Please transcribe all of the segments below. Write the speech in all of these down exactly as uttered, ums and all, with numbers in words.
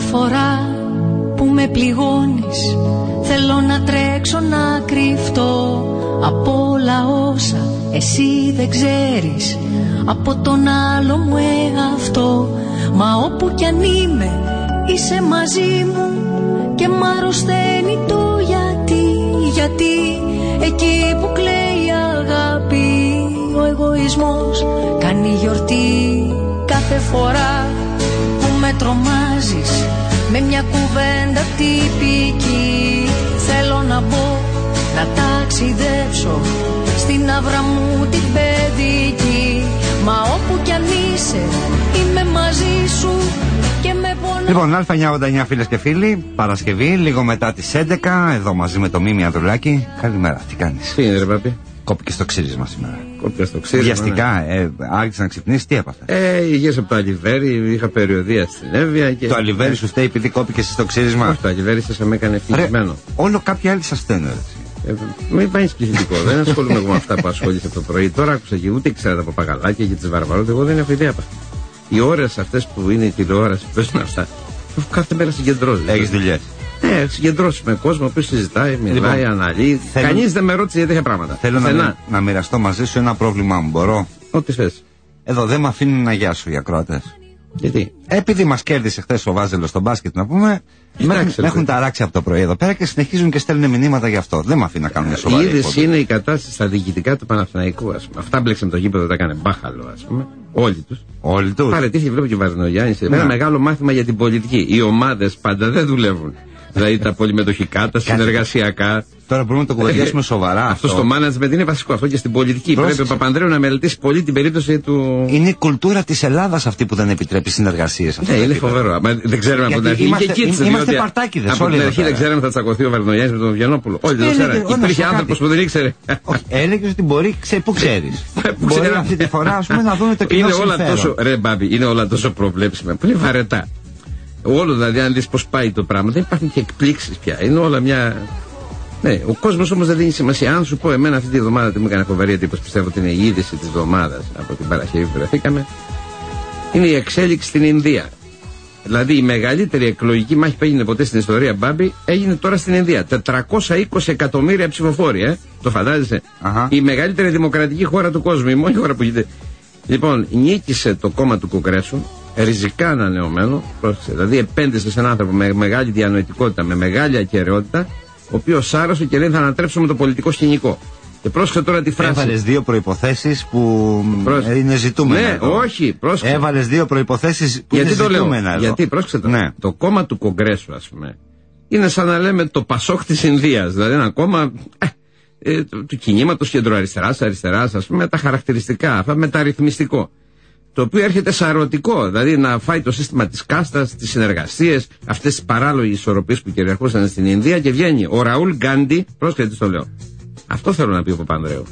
φορά που με πληγώνεις, θέλω να τρέξω να κρυφτώ από όλα όσα εσύ δεν ξέρεις, από τον άλλο μου εαυτό. Μα όπου κι αν είμαι είσαι μαζί μου και μ' αρρωσταίνει το γιατί. Γιατί εκεί που κλαίει η αγάπη, ο εγωισμός κάνει γιορτή. Κάθε φορά που με τρομάζεις με μια κουβέντα τυπική, θέλω να μπω να ταξιδέψω στην άβρα μου την παιδική. Μα όπου κι αν είσαι είμαι μαζί σου και με πονά. Λοιπόν, Α εννιακόσια ογδόντα εννιά φίλες και φίλοι, Παρασκευή, λίγο μετά τις έντεκα, εδώ μαζί με το Μίμη Ανδρουλάκη. Καλημέρα, τι κάνεις? Τι είναι ρε παπί? Κόπηκε στο ξύρισμα σήμερα. Κόπηκε στο ξύρισμα. Βιαστικά, ναι. ε, άρχισε να ξυπνήσει, τι έπαθε? Ε, υγείας από το αλιβέρι, είχα περιοδία στην Εύβοια και... Το αλιβέρι σου φταίει επειδή κόπηκε στο ξύρισμα? Όχι, το αλιβέρι σας με έκανε ευτυχισμένο. Όλο κάποιοι άλλοι σας φταίνουν, έτσι. Ε, μην πάει πληθυντικό, δεν ασχολούμαι εγώ με αυτά που ασχολείσαι από το πρωί. Τώρα άκουσα και ούτε ξέρετε από παγαλάκια και τις βαρβαρότητες, εγώ δεν έχω ιδέα από αυτά. Οι ώρες αυτές που είναι η τηλεόραση που παίζουν αυτά, κάθε μέρα συγκεντρώσεις. Έχεις δουλειές? Ναι, συγκεντρώσεις με κόσμο που συζητάει, μιλάει, λοιπόν, αναλύει. Θέλω... Κανείς δεν με ρώτησε για τέτοια πράγματα. Θέλω να, να, να μοιραστώ μαζί σου ένα πρόβλημά μου, μπορώ? Ό,τι θες. Εδώ δεν με αφήνουν να γεια σου οι ακροατές. Γιατί? Επειδή μας κέρδισε χθες ο Βάζελος στο μπάσκετ, να πούμε, με έχουν, έχουν ταράξει από το πρωί εδώ πέρα και συνεχίζουν και στέλνουν μηνύματα γι' αυτό. Δεν με αφήνουν να κάνουν μια σοβαρή. Η είδηση είναι η κατάσταση στα διοικητικά του Παναθηναϊκού, ας πούμε. Αυτά μπλέξαν το γήπεδο, τα έκανε μπάχαλο, ας πούμε. Όλοι τους. Όλοι τους. Παρετήθηκε, βλέπω και ο Βαρδινογιάννης. Ένα μεγάλο μάθημα για την πολιτική. Οι ομάδες πάντα δεν δουλεύουν. Δηλαδή τα πολυμετοχικά, τα συνεργασιακά. Τώρα μπορούμε να το κουβεντιάσουμε σοβαρά. Αυτό στο management είναι βασικό. Αυτό και στην πολιτική. Πρόσεξε. Πρέπει ο Παπανδρέου να μελετήσει πολύ την περίπτωση του. Είναι η κουλτούρα της Ελλάδας αυτή που δεν επιτρέπει συνεργασίες. Ναι, είναι φοβερό. Μα δεν ξέρουμε από την αρχή. Είμαστε, και είμαστε, είμαστε παρτάκιδες. Από την αρχή δεν ξέραμε θα τσακωθεί ο Βαρδινογιάννης με τον Βιανόπουλο. Όλοι δεν το ξέρανε. Υπήρχε άνθρωπος που δεν ήξερε. Έλεγε ότι μπορεί, πού ξέρεις. Μπορεί αυτή τη φορά ας πούμε να δούμε το κοινό συμφέρον. Ρε Μπάμπη, είναι όλα τόσο προβλέψιμα που είναι βαρετά. Όλο δηλαδή, αν δεις πως πάει το πράγμα, δεν υπάρχουν και εκπλήξεις πια. Είναι όλα μια. Ναι, ο κόσμος όμως δεν δίνει σημασία. Αν σου πω εμένα αυτή τη εβδομάδα τι μου έκανε φοβερή εντύπωση, πιστεύω ότι είναι η είδηση της εβδομάδας από την Παρασκευή που βρεθήκαμε, είναι η εξέλιξη στην Ινδία. Δηλαδή η μεγαλύτερη εκλογική μάχη που έγινε ποτέ στην ιστορία, Μπάμπη, έγινε τώρα στην Ινδία. τετρακόσια είκοσι εκατομμύρια ψηφοφόροι, ε. Το φαντάζεσαι. Uh-huh. Η μεγαλύτερη δημοκρατική χώρα του κόσμου, η μόνη χώρα που γίνεται. Λοιπόν, νίκησε το κόμμα του Κογκρέσου. Ριζικά ανανεωμένο, πρόσεξε, δηλαδή επένδυσε σε έναν άνθρωπο με μεγάλη διανοητικότητα, με μεγάλη ακεραιότητα, ο οποίος άρρωσε και λέει θα ανατρέψουμε το πολιτικό σκηνικό. Και πρόσεξε τώρα τη φράση. Έβαλες δύο προϋποθέσεις που πρόσεξε. Είναι ζητούμενα. Ναι, εδώ. Όχι, πρόσεξε. Έβαλες δύο προϋποθέσεις που γιατί είναι ζητούμενα. Εδώ. Γιατί, πρόσεξε τώρα. Ναι. Το κόμμα του Κογκρέσου, ας πούμε, είναι σαν να λέμε το Πασόκ της Ινδίας. Δηλαδή ένα κόμμα ε, ε, του, του κινήματος κεντροαριστεράς, αριστεράς, ας πούμε, τα χαρακτηριστικά, αυτά μεταρρυθμιστικό. Το οποίο έρχεται σαρωτικό, δηλαδή να φάει το σύστημα της κάστας, τις συνεργασίες, αυτές τις παράλογες ισορροπίες που κυριαρχούσαν στην Ινδία και βγαίνει ο Ραούλ Γκάντι, πρόσεχε τι το λέω. Αυτό θέλω να πει ο Παπανδρέου.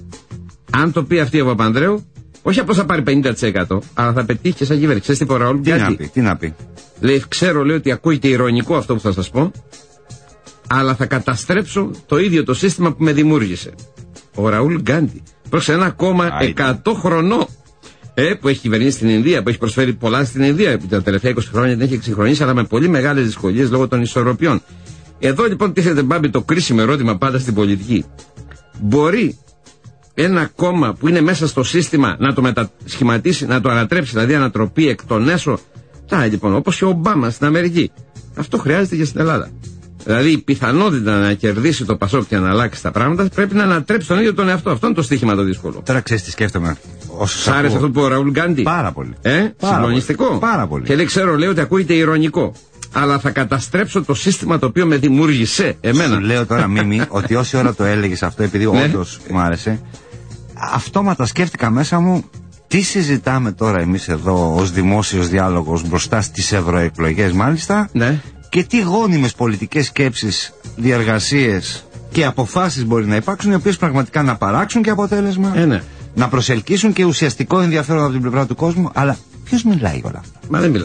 Αν το πει αυτή ο Παπανδρέου, όχι απλώς θα πάρει πενήντα τοις εκατό, αλλά θα πετύχει και σαν κυβέρνηση. Ξέρεις τι είπε ο Ραούλ Γκάντι? Τι να πει, τι να πει. Λέει, ξέρω, λέει ότι ακούγεται ειρωνικό αυτό που θα σας πω, αλλά θα καταστρέψω το ίδιο το σύστημα που με δημιούργησε. Ο Ραούλ Γκάντι. Πρόσεχε, ένα κόμμα εκατό χρονών. Ε, που έχει κυβερνήσει στην Ινδία, που έχει προσφέρει πολλά στην Ινδία, που τα τελευταία είκοσι χρόνια την έχει εξυγχρονίσει, αλλά με πολύ μεγάλες δυσκολίες λόγω των ισορροπιών. Εδώ λοιπόν τίθεται, Μπάμπη, το κρίσιμο ερώτημα πάντα στην πολιτική. Μπορεί ένα κόμμα που είναι μέσα στο σύστημα να το μετασχηματίσει, να το ανατρέψει, δηλαδή ανατροπή εκ των έσω? Τα λοιπόν, όπως και ο Ομπάμα στην Αμερική. Αυτό χρειάζεται και στην Ελλάδα. Δηλαδή η πιθανότητα να κερδίσει το Πασόκ και να αλλάξει τα πράγματα πρέπει να ανατρέψει τον ίδιο τον εαυτό. Αυτό είναι το στοίχημα το δύσκολο. Τώρα ξέρεις τι σκέφτομαι. Σ' άρεσε αυτό που ο Ραούλ Γκάντι? Πάρα πολύ. Ε, Πάρα συγκλονιστικό. Πολύ. Πάρα πολύ. Και λέει, ξέρω, λέει ότι ακούγεται ηρωνικό. Αλλά θα καταστρέψω το σύστημα το οποίο με δημιούργησε εμένα. Σου λέω τώρα, Μίμη, ότι όση ώρα το έλεγες αυτό, επειδή ναι. όντως μου άρεσε, αυτόματα σκέφτηκα μέσα μου τι συζητάμε τώρα εμείς εδώ ως δημόσιος διάλογος μπροστά στις ευρωεκλογές μάλιστα. Ναι. Και τι γόνιμες πολιτικές σκέψεις, διεργασίες και αποφάσεις μπορεί να υπάρξουν, οι οποίες πραγματικά να παράξουν και αποτέλεσμα, ε, ναι. να προσελκύσουν και ουσιαστικό ενδιαφέρον από την πλευρά του κόσμου. Αλλά ποιος μιλάει όλα αυτά? Μα δεν μιλάει.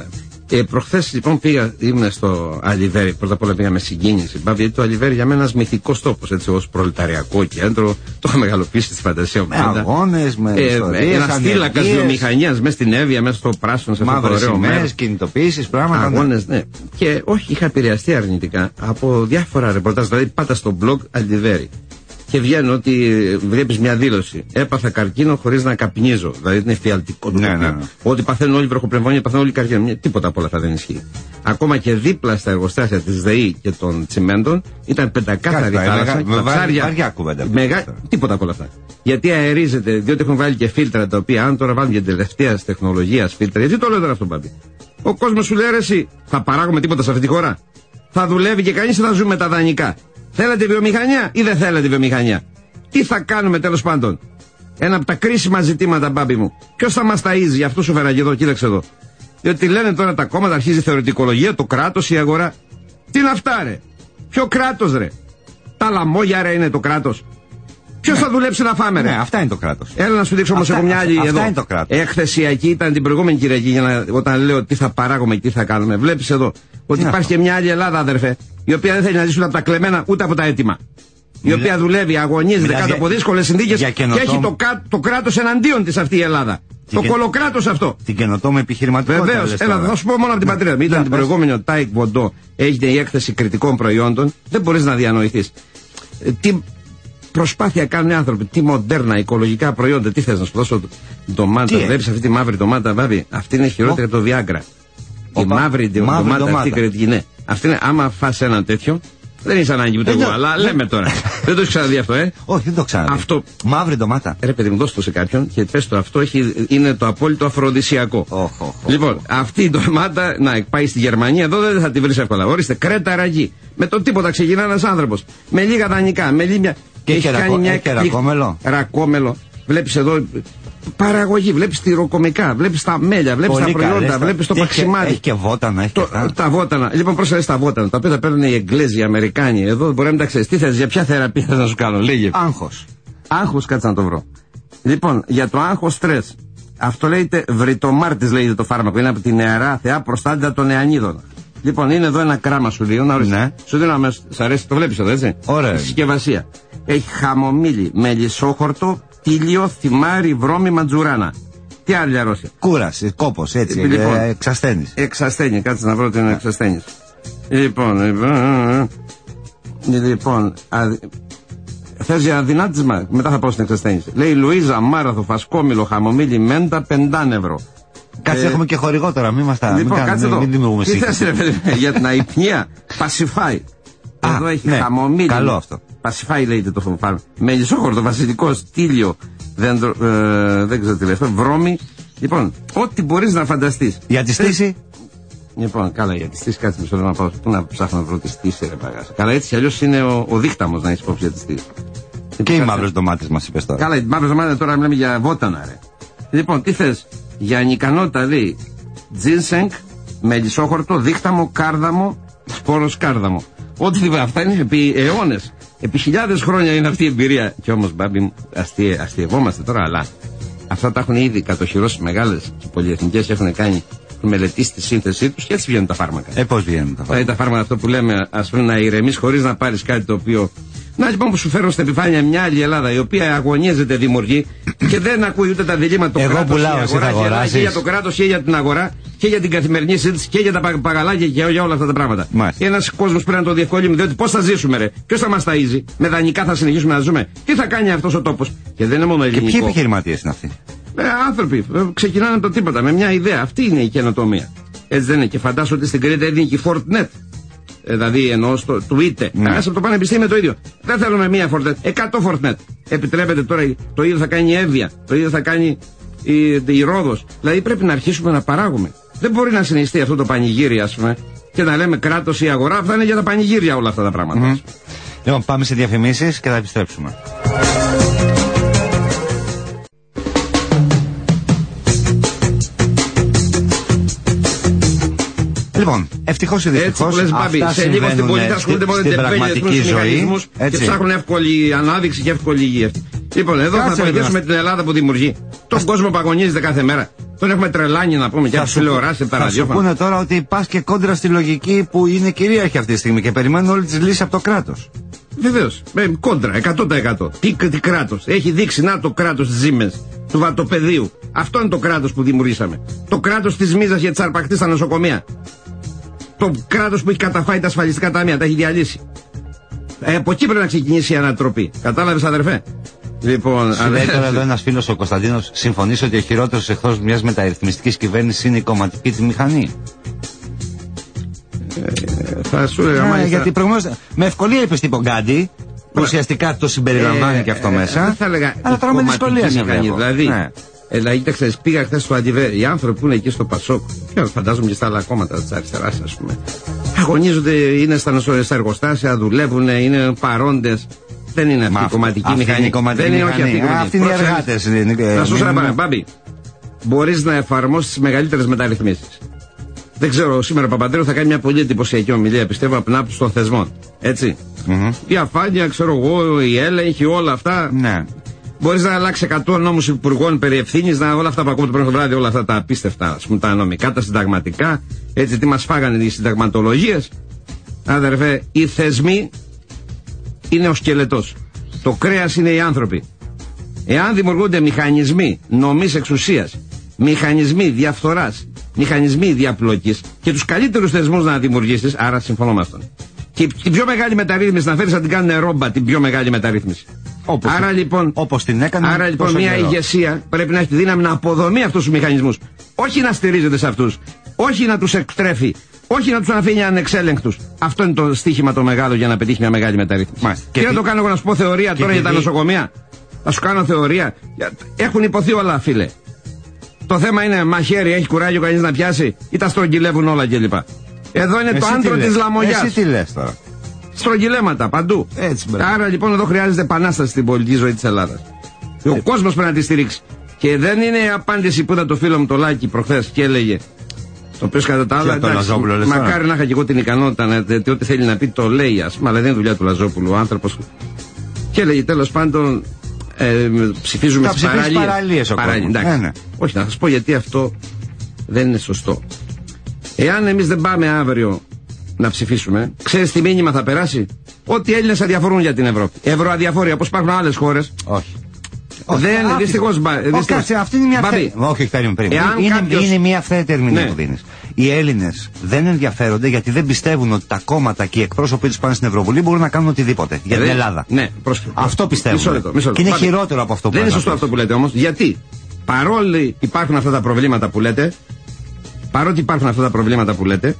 Ε, προχθές λοιπόν πήγα, ήμουν στο Αλιβέρι. Πρώτα απ' όλα πήγα με συγκίνηση. Γιατί το Αλιβέρι για μένα ένας μυθικός τόπος, έτσι, ως προλεταριακό κέντρο. Το είχα μεγαλοποιήσει στη φαντασία μου. Με αγώνες, με ε, ιστορίες, ένα στήλακας βιομηχανίας μέσα στην Εύβοια, μέσα στο πράσινο, σε αυτό το ωραίο μέρο. Κινητοποίησεις, πράγματα. Αγώνες, ναι. Και όχι, είχα επηρεαστεί αρνητικά από διάφορα ρεπορτάζ. Δηλαδή, πάτα στο blog Αλιβέρι. Και βγαίνω ότι βλέπεις μια δήλωση. Έπαθα καρκίνο χωρίς να καπνίζω. Δηλαδή είναι εφιαλτικό το ναι, ναι, ναι, ναι. Ότι παθαίνουν όλοι βροχοπνευμόνια, παθαίνουν όλοι καρκίνο. Τίποτα από όλα αυτά δεν ισχύει. Ακόμα και δίπλα στα εργοστάσια της ΔΕΗ και των τσιμέντων ήταν πεντακάθαρη θάλασσα. Με βαριά κουβέντα. Μεγα... Τίποτα από όλα αυτά. Γιατί αερίζεται, διότι έχουν βάλει και φίλτρα τα οποία, αν τώρα βάλουν και τελευταία τεχνολογία φίλτρα, γιατί το λέω τώρα αυτό, Μπάμπη. Ο κόσμος σου λέει ρε, εσύ, θα παράγουμε τίποτα σε αυτή τη χώρα. Θα δουλεύει και κανείς ή θα ζούμε τα δανεικά. Θέλετε βιομηχανία ή δεν θέλετε βιομηχανία? Τι θα κάνουμε τέλος πάντων? Ένα από τα κρίσιμα ζητήματα, Μπάμπη μου. Ποιος θα μας ταΐζει? Γι' αυτό σου φέραγε εδώ, κοίταξε εδώ. Διότι λένε τώρα τα κόμματα, αρχίζει η θεωρητικολογία, το κράτος, η αγορά. Τι είναι αυτά, ρε? Ποιο κράτος, ρε? Τα λαμόγια, ρε, είναι το κράτος? Ποιος ναι. θα δουλέψει να φάμε, ρε? Ναι, αυτά είναι το κράτος. Έλα να σου δείξω όμως, έχω μια άλλη αυτά εδώ. Είναι το κράτος. Έκθεσιακή ήταν την προηγούμενη Κυριακή, για να, όταν λέω τι θα παράγουμε και τι θα κάνουμε. Βλέπεις εδώ ότι τι υπάρχει και μια άλλη Ελλάδα, αδερφέ, η οποία δεν θέλει να ζήσει από τα κλεμμένα ούτε από τα έτοιμα. Η Μιλά... οποία δουλεύει, αγωνίζεται κάτω για... από δύσκολες συνθήκες και έχει το, το κράτος εναντίον της αυτή η Ελλάδα. Την το και... κολοκράτος αυτό. Την καινοτόμο επιχειρηματικότητα. Βεβαίως, έλα, θα σου πω μόνο από την πατρίδα μου. Ήταν την προηγούμενη ο Τάικ Βοντό, έγινε η έκθεση κριτικών προϊόντων. Δεν μπορείς να διανοηθείς. Ε, τι προσπάθεια κάνουν οι άνθρωποι, τι μοντέρνα, οικολογικά προϊόντα. Τι θες να σου δώσω ντομάτα? Βλέπεις αυτή τη μαύρη ντομάτα, Βάβη? Αυτή είναι χειρότερη από το Viagra. Η μαύρη ντομάτα αυτή κριτική, ναι. Αυτή είναι, άμα φας ένα τέτοιο. Δεν είσαι ανάγκη ούτε εγώ, αλλά λέμε τώρα. Δεν το έχει ξαναδεί αυτό, ε? Όχι, δεν το ξαναδεί. Αυτό... Μαύρη ντομάτα. Ρε παιδί μου, δώσ' το σε κάποιον και πες το, αυτό έχει... είναι το απόλυτο αφροδισιακό. Oh, oh, oh, λοιπόν, oh. αυτή η ντομάτα, να πάει στη Γερμανία, εδώ δεν θα τη βρεις εύκολα. Ορίστε, κρέτα ραγί. Με το τίποτα ξεκινά ένας άνθρωπος. Με λίγα δανεικά, με λίγα. Και έχει κάνει μια ρακόμελο. Ρακόμελο. Βλέπεις εδώ. Παραγωγή, βλέπεις τυροκομικά, βλέπεις τα μέλια, βλέπεις τα προϊόντα, βλέπεις το παξιμάδι. Έχει και βότανα, έχει το, και τα βότανα. Λοιπόν, πρόσεχε τα βότανα, τα οποία τα παίρνουν οι Εγγλέζοι, οι Αμερικάνοι. Εδώ μπορεί να μην τα ξέρεις. Τι θες, για ποια θεραπεία θες να σου κάνω, λέγε. Άγχος. Άγχος, κάτσε να το βρω. Λοιπόν, για το άγχος στρες. Αυτό λέγεται βρυτομάρτης, λέγεται το φάρμακο. Είναι από τη νεαρά θεά προστάτητα των νεανίδων. Λοιπόν, είναι εδώ ένα κράμα σου λέω, να ορίσεις. Ναι. Σου δίνω αμέσως. Σ' αρέσει, το βλέπεις εδώ, έτσι. Ωραία. Συσκευασία. Έχει χαμομήλι, μελισσόχορτο, τίλιο, θυμάρι, βρώμη, μαντζουράνα. Τι άλλη αρρώστια? Κούραση, κόπος, έτσι. Λοιπόν, ε, εξασθένης. Εξασθένη, κάτσε να βρω την εξασθένη. Λοιπόν, λοιπόν. Λοιπόν, αδ... θες για αδυνάτισμα, μετά θα πάω στην εξασθένη. Λέει Λουίζα, μάραθο, φασκόμηλο, χαμομήλι, μέντα, πεντάνευρο. Κάτσε, ε, έχουμε και χορηγό τώρα, μην μας τα. Λοιπόν, μην κάτσε μην, εδώ. Μην δημιουργούμε τι θες, ρε παιδί, για την αϊπνία, Pacify. Εδώ έχει ναι, χαμομήλι. Καλό αυτό. Pacify λέγεται το φάρμακο. Μελισσόχορτο, βασιλικό, στήλιο, δέντρο, ε, δεν ξέρω τι λέει αυτό, βρώμη. Λοιπόν, ό,τι μπορείς να φανταστείς. Για τη στήση. Λοιπόν, καλά, για τη στήση, κάτσε μισό λεπτό να πάω. Πού να ψάχνω να βρω τη στήση, ρε παγάσα. Καλά, έτσι κι αλλιώς είναι ο, ο δίκταμος να έχεις υπόψη για τη στήση. Και οι μαύρες ντομάτες μας είπες τώρα. Καλά, οι μαύρες ντομάτες τώρα μιλάμε για βότανα, ρε. Λοιπόν, τι θες? Για ανικανότητα λέει ginseng, μελισσόχορτο, δίκταμο, κάρδαμο, σπόρος κάρδαμο. Ό,τι αυτά είναι επί αιώνες. Επί χιλιάδες χρόνια είναι αυτή η εμπειρία. Και όμως, Μπάμπη μου, αστειε, αστειευόμαστε τώρα, αλλά αυτά τα έχουν ήδη κατοχυρώσει μεγάλες και πολυεθνικές, έχουν κάνει, έχουν μελετήσει τη σύνθεσή τους και έτσι βγαίνουν τα φάρμακα. Ε, πώς βγαίνουν τα φάρμακα? Δηλαδή τα φάρμακα, αυτό που λέμε, ας πούμε, να ηρεμείς χωρίς να πάρεις κάτι το οποίο. Να λοιπόν που σου φέρω στην επιφάνεια μια άλλη Ελλάδα η οποία αγωνίζεται, δημιουργεί και δεν ακούει ούτε τα διλήμματα του κράτους. Εγώ πουλάω, εσύ θα αγοράσεις. Και για το κράτος και για την αγορά και για την καθημερινή σύντηση και για τα πα, παγαλάκια και για όλα αυτά τα πράγματα. Ένας κόσμος πρέπει να το διευκολύνει, διότι πώς θα ζήσουμε, ρε? Ποιος θα μας ταΐζει? Με δανεικά θα συνεχίσουμε να ζούμε? Τι θα κάνει αυτός ο τόπος? Και δεν είναι μόνο ελληνικό. Και ποιοι επιχειρηματίες είναι αυτοί? Ε, άνθρωποι ε, ξεκινάνε από το τίποτα με μια ιδέα. Αυτή είναι η καινοτομία. Έτσι δεν είναι? Και φαντάσου ότι στην Κρήτη έδινε και η Fortnet. Δηλαδή εννοώ στο Twitter. Ναι. Μέσα από το πανεπιστήμιο το ίδιο. Δεν θέλουμε μία Fortnet. Εκατό Fortnet. Επιτρέπεται τώρα, το ίδιο θα κάνει η Εύβοια. Το ίδιο θα κάνει η, η Ρόδος. Δηλαδή πρέπει να αρχίσουμε να παράγουμε. Δεν μπορεί να συνεχιστεί αυτό το πανηγύρι, ας πούμε, και να λέμε κράτος ή αγορά. Αυτά είναι για τα πανηγύρια όλα αυτά τα πράγματα. Mm. Λοιπόν, πάμε σε διαφημίσεις και θα επιστρέψουμε. Λοιπόν, ευτυχώς ή δυστυχώς αυτά συμβαίνουν στην πραγματική ζωή και ψάχνουν εύκολη ανάδειξη και εύκολη υγεία. Λοιπόν, εδώ θα βοηθήσουμε την Ελλάδα που δημιουργεί. Τον κόσμο που αγωνίζεται κάθε μέρα. Τον έχουμε τρελάνει να πούμε και από τηλεοράσει από τα ραδιόφωνα. Θα σου πούνε τώρα ότι πας και κόντρα στη λογική που είναι κυρίαρχη αυτή τη στιγμή και περιμένουν όλες τις λύσεις από το κράτος. Βεβαίως. Ε, κόντρα, εκατό τοις εκατό. Τι, τι κράτος. Έχει δείξει να το κράτος της Siemens, του βατοπεδίου. Αυτό είναι το κράτος που δημιουργήσαμε. Το κράτος της μίζας για τις αρπακτές στα νοσοκομεία. Το κράτος που έχει καταφάει τα ασφαλιστικά ταμεία, τα έχει διαλύσει. Ε, από εκεί πρέπει να ξεκινήσει η ανατροπή. Κατάλαβες, αδερφέ? Λοιπόν, λέει τώρα εδώ ένας φίλος, ο Κωνσταντίνος, συμφωνείς ότι ο χειρότερος εχθρός μιας μεταρρυθμιστικής κυβέρνησης είναι η κομματική τη μηχανή? Ε, θα σου έλεγα, μάλιστα. Γιατί προηγουμένως με ευκολία είπες τύπο Γκάντι, που ουσιαστικά το συμπεριλαμβάνει ε, και αυτό ε, μέσα. Δεν θα έλεγα. Αλλά τώρα με δυσκολία σε βλέπω. Δηλαδή, ναι. ε, δηλαδή κοίταξε, πήγα χθες στο Αντιβέ. Οι άνθρωποι που είναι εκεί στο Πασόκ, και φαντάζομαι και στα άλλα κόμματα τη αριστερά, α πούμε, αγωνίζονται, είναι στα, στα εργοστάσια, δουλεύουν, είναι παρόντες. Δεν είναι αυτή η κομματική μηχανή. Δεν είναι όχι αυτή η κομματική. Αυτοί είναι οι εργάτες. Να σου πω, Μπάμπη, μπορείς να εφαρμόσεις τις μεγαλύτερες μεταρρυθμίσεις. Δεν ξέρω, σήμερα ο Παπαντρέου θα κάνει μια πολύ εντυπωσιακή ομιλία, πιστεύω, από την άποψη των θεσμών. Έτσι. Mm-hmm. Διαφάνεια, ξέρω εγώ, η έλεγχη, όλα αυτά. Ναι. Μπορείς να αλλάξει εκατό νόμους υπουργών περί ευθύνης, να όλα αυτά που ακούμε το πρωί το βράδυ, όλα αυτά τα απίστευτα, ας πούμε, τα νομικά, τα συνταγματικά. Έτσι, τι μας φάγανε οι συνταγματολογίες. Αδερφέ, οι θεσμοί είναι ο σκελετός. Το κρέας είναι οι άνθρωποι. Εάν δημιουργούνται μηχανισμοί νομής εξουσίας, μηχανισμοί διαφθοράς, μηχανισμοί διαπλοκής και τους καλύτερους θεσμούς να δημιουργήσεις, άρα συμφωνώ με αυτόν. Και την πιο μεγάλη μεταρρύθμιση να φέρεις να την κάνουν ρόμπα, την πιο μεγάλη μεταρρύθμιση. Όπως, άρα λοιπόν, όπως την έκανε, άρα λοιπόν μια καιρό. ηγεσία πρέπει να έχει τη δύναμη να αποδομεί αυτούς τους μηχανισμούς. Όχι να στηρίζεται σε αυτούς. Όχι να τους εκτρέφει. Όχι να τους αφήνει ανεξέλεγκτους. Αυτό είναι το στίχημα το μεγάλο για να πετύχει μια μεγάλη μεταρρύθμιση. Μάλιστα. Και, και να το κάνω εγώ να σου πω θεωρία τώρα για τα νοσοκομεία. Θα σου κάνω θεωρία. Έχουν υποθεί όλα, φίλε. Το θέμα είναι μαχαίρι, έχει κουράγιο κανείς να πιάσει ή τα στρογγυλεύουν όλα κλπ. Εδώ είναι εσύ το άντρο της λαμογιάς. Εσύ τι λες τώρα? Στρογγυλέματα παντού. Έτσι, άρα λοιπόν εδώ χρειάζεται επανάσταση στην πολιτική ζωή της Ελλάδας. Ε, ο κόσμος πρέπει να τη στηρίξει. Και δεν είναι η απάντηση που ήταν το φίλο μου το Λάκη προχθές και έλεγε. Το οποίο κατά τα άλλα, εντάξει, μακάρι να είχα και εγώ την ικανότητα να δει ό,τι θέλει να πει το λέει, ας πούμε, αλλά δεν είναι δουλειά του Λαζόπουλου ο άνθρωπος. Και έλεγε τέλος πάντων, ε, ψηφίζουμε στις παραλίες. παραλίες ναι, ναι. Όχι, να σας πω γιατί αυτό δεν είναι σωστό. Εάν εμείς δεν πάμε αύριο να ψηφίσουμε, ξέρεις τι μήνυμα θα περάσει? Ότι οι Έλληνες αδιαφορούν για την Ευρώπη. Ευρωαδιαφορία, όπως υπάρχουν άλλες χώρες. Όχι. Δεν είναι δυστυχώς. Όχι, αυτή είναι μια αυθαίρετη. Όχι, περίμενε. Είναι, κάποιος... είναι μια αυθαίρετη ερμηνεία ναι. που δίνεις. Οι Έλληνες δεν ενδιαφέρονται γιατί δεν πιστεύουν ότι τα κόμματα και οι εκπρόσωποι τους πάνε στην Ευρωβουλή μπορούν να κάνουν οτιδήποτε για την Ελλάδα. Ναι, προς... Αυτό πιστεύουν. Μισό λεπτό, μισό λεπτό. Και είναι Πάτε. χειρότερο από αυτό που δεν είναι σωστό αυτό που λέτε όμως. Γιατί παρόλοι υπάρχουν αυτά τα προβλήματα που λέτε, παρότι υπάρχουν αυτά τα προβλήματα που λέτε,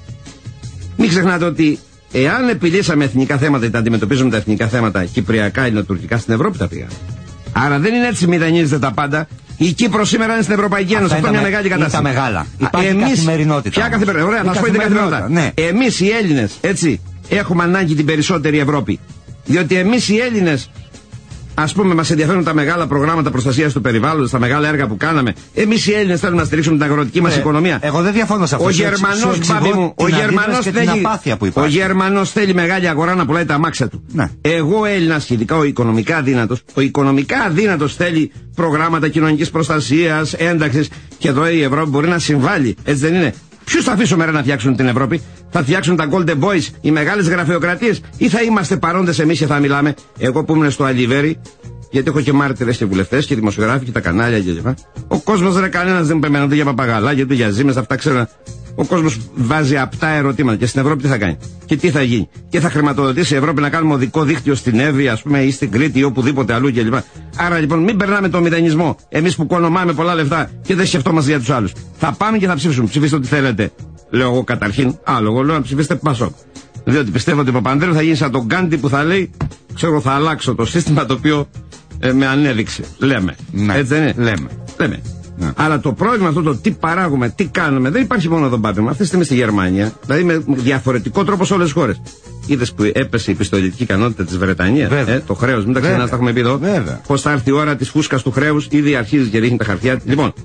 μην ξεχνάτε ότι εάν επιλύσαμε εθνικά θέματα ή τα αντιμετωπίζουμε τα εθνικά θέματα κυπριακά, ελληνοτουρκικά, στην Ευρώπη τα πήγαμε. Άρα δεν είναι έτσι μηδενίζεται τα πάντα. Η Κύπρος σήμερα είναι στην Ευρωπαϊκή Ένωση. Αυτό είναι μια μεγάλη κατάσταση. Είναι τα μεγάλα. Υπάρχει εμείς, καθημερινότητα. Ποια καθημερινότητα? Ωραία, θα σου πω την καθημερινότητα. Ναι. Εμείς οι Έλληνες, έτσι, έχουμε ανάγκη την περισσότερη Ευρώπη. Διότι εμείς οι Έλληνες, ας πούμε, μας ενδιαφέρουν τα μεγάλα προγράμματα προστασίας του περιβάλλοντος, τα μεγάλα έργα που κάναμε. Εμείς οι Έλληνες θέλουμε να στηρίξουμε την αγροτική μας οικονομία. Εγώ δεν διαφωνώ σε αυτό. Ο Γερμανός, πάπη μου, ο Γερμανός θέλει, ο Γερμανός θέλει μεγάλη αγορά να πουλάει τα αμάξια του. Ναι. Εγώ Έλληνας, ειδικά ο οικονομικά αδύνατος, ο οικονομικά αδύνατος θέλει προγράμματα κοινωνικής προστασίας, ένταξης. Και εδώ η Ευρώπη μπορεί να συμβάλλει. Έτσι δεν είναι? Ποιους θα αφήσουμε ρε να φτιάξουν την Ευρώπη? Θα φτιάξουν τα Golden Boys, οι μεγάλες γραφειοκρατίες, ή θα είμαστε παρόντες εμείς και θα μιλάμε? Εγώ που ήμουν στο Αλιβέρι, γιατί έχω και μάρτυρες και βουλευτές και δημοσιογράφοι και τα κανάλια κλπ. Ο κόσμος ρε κανένας δεν πεμενούνται για παπαγαλάκια, ούτε για ζήμες, αυτά ξέρω. Ο κόσμος βάζει απτά ερωτήματα. Και στην Ευρώπη τι θα κάνει? Και τι θα γίνει? Και θα χρηματοδοτήσει η Ευρώπη να κάνουμε οδικό δίκτυο στην Εύη, ας πούμε, ή στην Κρήτη ή οπουδήποτε αλλού κλπ. Άρα λοιπόν μην περνάμε το μηδενισμό. Εμείς που κονομάμε πολλά λεφτά και δεν σκεφτόμαστε για τους άλλους. Θα πάμε και θα ψηφίσουμε. Ψηφίστε ό,τι θέλετε. Λέω εγώ καταρχήν. Άλλο, εγώ λέω να ψηφίσετε Πασόκ. Διότι πιστεύω ότι ο Παπανδρέου θα γίνει σαν τον Γκάντι που θα λέει, ξέρω, θα αλλάξω το σύστημα το οποίο ε, με ανέδειξε. Λέμε. Ναι. Έτσι δεν είναι? Λέμε. Λέμε. Ναι. Αλλά το πρόβλημα αυτό το τι παράγουμε, τι κάνουμε, δεν υπάρχει μόνο εδώ πάπημα. Αυτή τη στιγμή στη Γερμανία, δηλαδή με διαφορετικό τρόπο σε όλες τις χώρες. Είδες που έπεσε η πιστολιτική ικανότητα της Βρετανίας, ε, το χρέος, μην τα ξεχνάς, τα έχουμε πει εδώ. Πώς θα έρθει η ώρα της φούσκας του χρέους, ήδη αρχίζει και ρίχνει τα χαρτιά. Λοιπόν,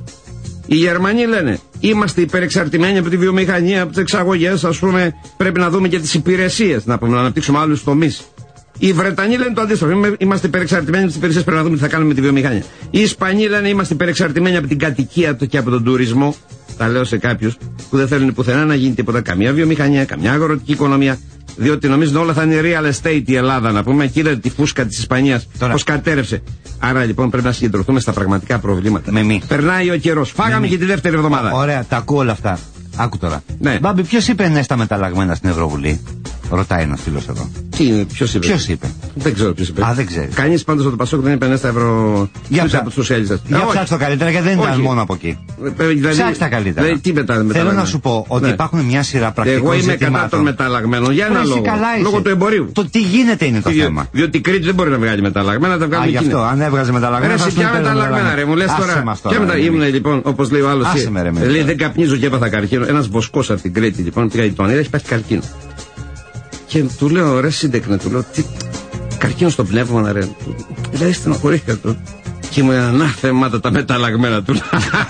οι Γερμανοί λένε, είμαστε υπερεξαρτημένοι από τη βιομηχανία, από τις εξαγωγές, ας πούμε, πρέπει να δούμε και τις υπηρεσίες, να αναπτύξουμε άλλους τομείς. Οι Βρετανοί λένε το αντίστροφο. Είμαστε υπερεξαρτημένοι από τις υπηρεσίες, πρέπει να δούμε τι θα κάνουμε με τη βιομηχανία. Οι Ισπανοί λένε είμαστε υπερεξαρτημένοι από την κατοικία και από τον τουρισμό. Τα λέω σε κάποιους που δεν θέλουν πουθενά να γίνει τίποτα. Καμία βιομηχανία, καμιά αγροτική οικονομία. Διότι νομίζουν όλα θα είναι real estate η Ελλάδα, να πούμε. Και είδατε τη φούσκα της Ισπανίας πώς κατέρευσε. Άρα λοιπόν πρέπει να συγκεντρωθούμε στα πραγματικά προβλήματα. Με μη. Περνάει ο καιρός. Φάγαμε και τη δεύτερη εβδομάδα. Ωραία, τα ακούω όλα αυτά. Άκου τώρα. Ναι. Μπάμπη, ποιος είπε ναι στα μεταλλαγμένα στην Ευρωβουλή? Ρωτάει ένας φίλος εδώ. Τι είναι, ποιος είπε? Ποιος είπε? Δεν ξέρω ποιος είπε. Α, δεν ξέρει. Κανείς πάντως από το Πασόκ δεν είπε ναι στα ευρώ. Για ψά... από τους σοσιαλιστές. Για ψάξτε το καλύτερα, γιατί δεν όχι. ήταν μόνο από εκεί. Δηλαδή, Ψάξτε τα καλύτερα. Δηλαδή, τι μετα... Θέλω να σου πω ότι ναι. υπάρχουν μια σειρά πρακτικών Εγώ είμαι ζητημάτων. κατά των μεταλλαγμένων. Για ένα λόγο. Λόγω του εμπορίου. Το τι γίνεται είναι το Διό... θέμα. Διότι η Κρήτη δεν μπορεί να βγάλει μεταλλαγμένα, τα βγάλει. Α, γι' αυτό, αν έβγαζε μεταλλαγμένα. Ρε, ποια μεταλλαγμένα, ρε, μου λες τώρα. Ήμουν λοιπόν, όπως λέει ο άλλος. Λέει δεν καπνίζω και έπαθα καρκίνο. Ένας βοσκός από την Κρήτη λοιπόν πήγα τον είδα, έχει πάθει καρκίνο. Και του λέω, ρε σύντεκνε, του λέω, τι καρκίνο στο πνεύμα, ρε. Δηλαδή στενοχωρήθηκα του. Και μου ένα θεμάτα τα μεταλλαγμένα του.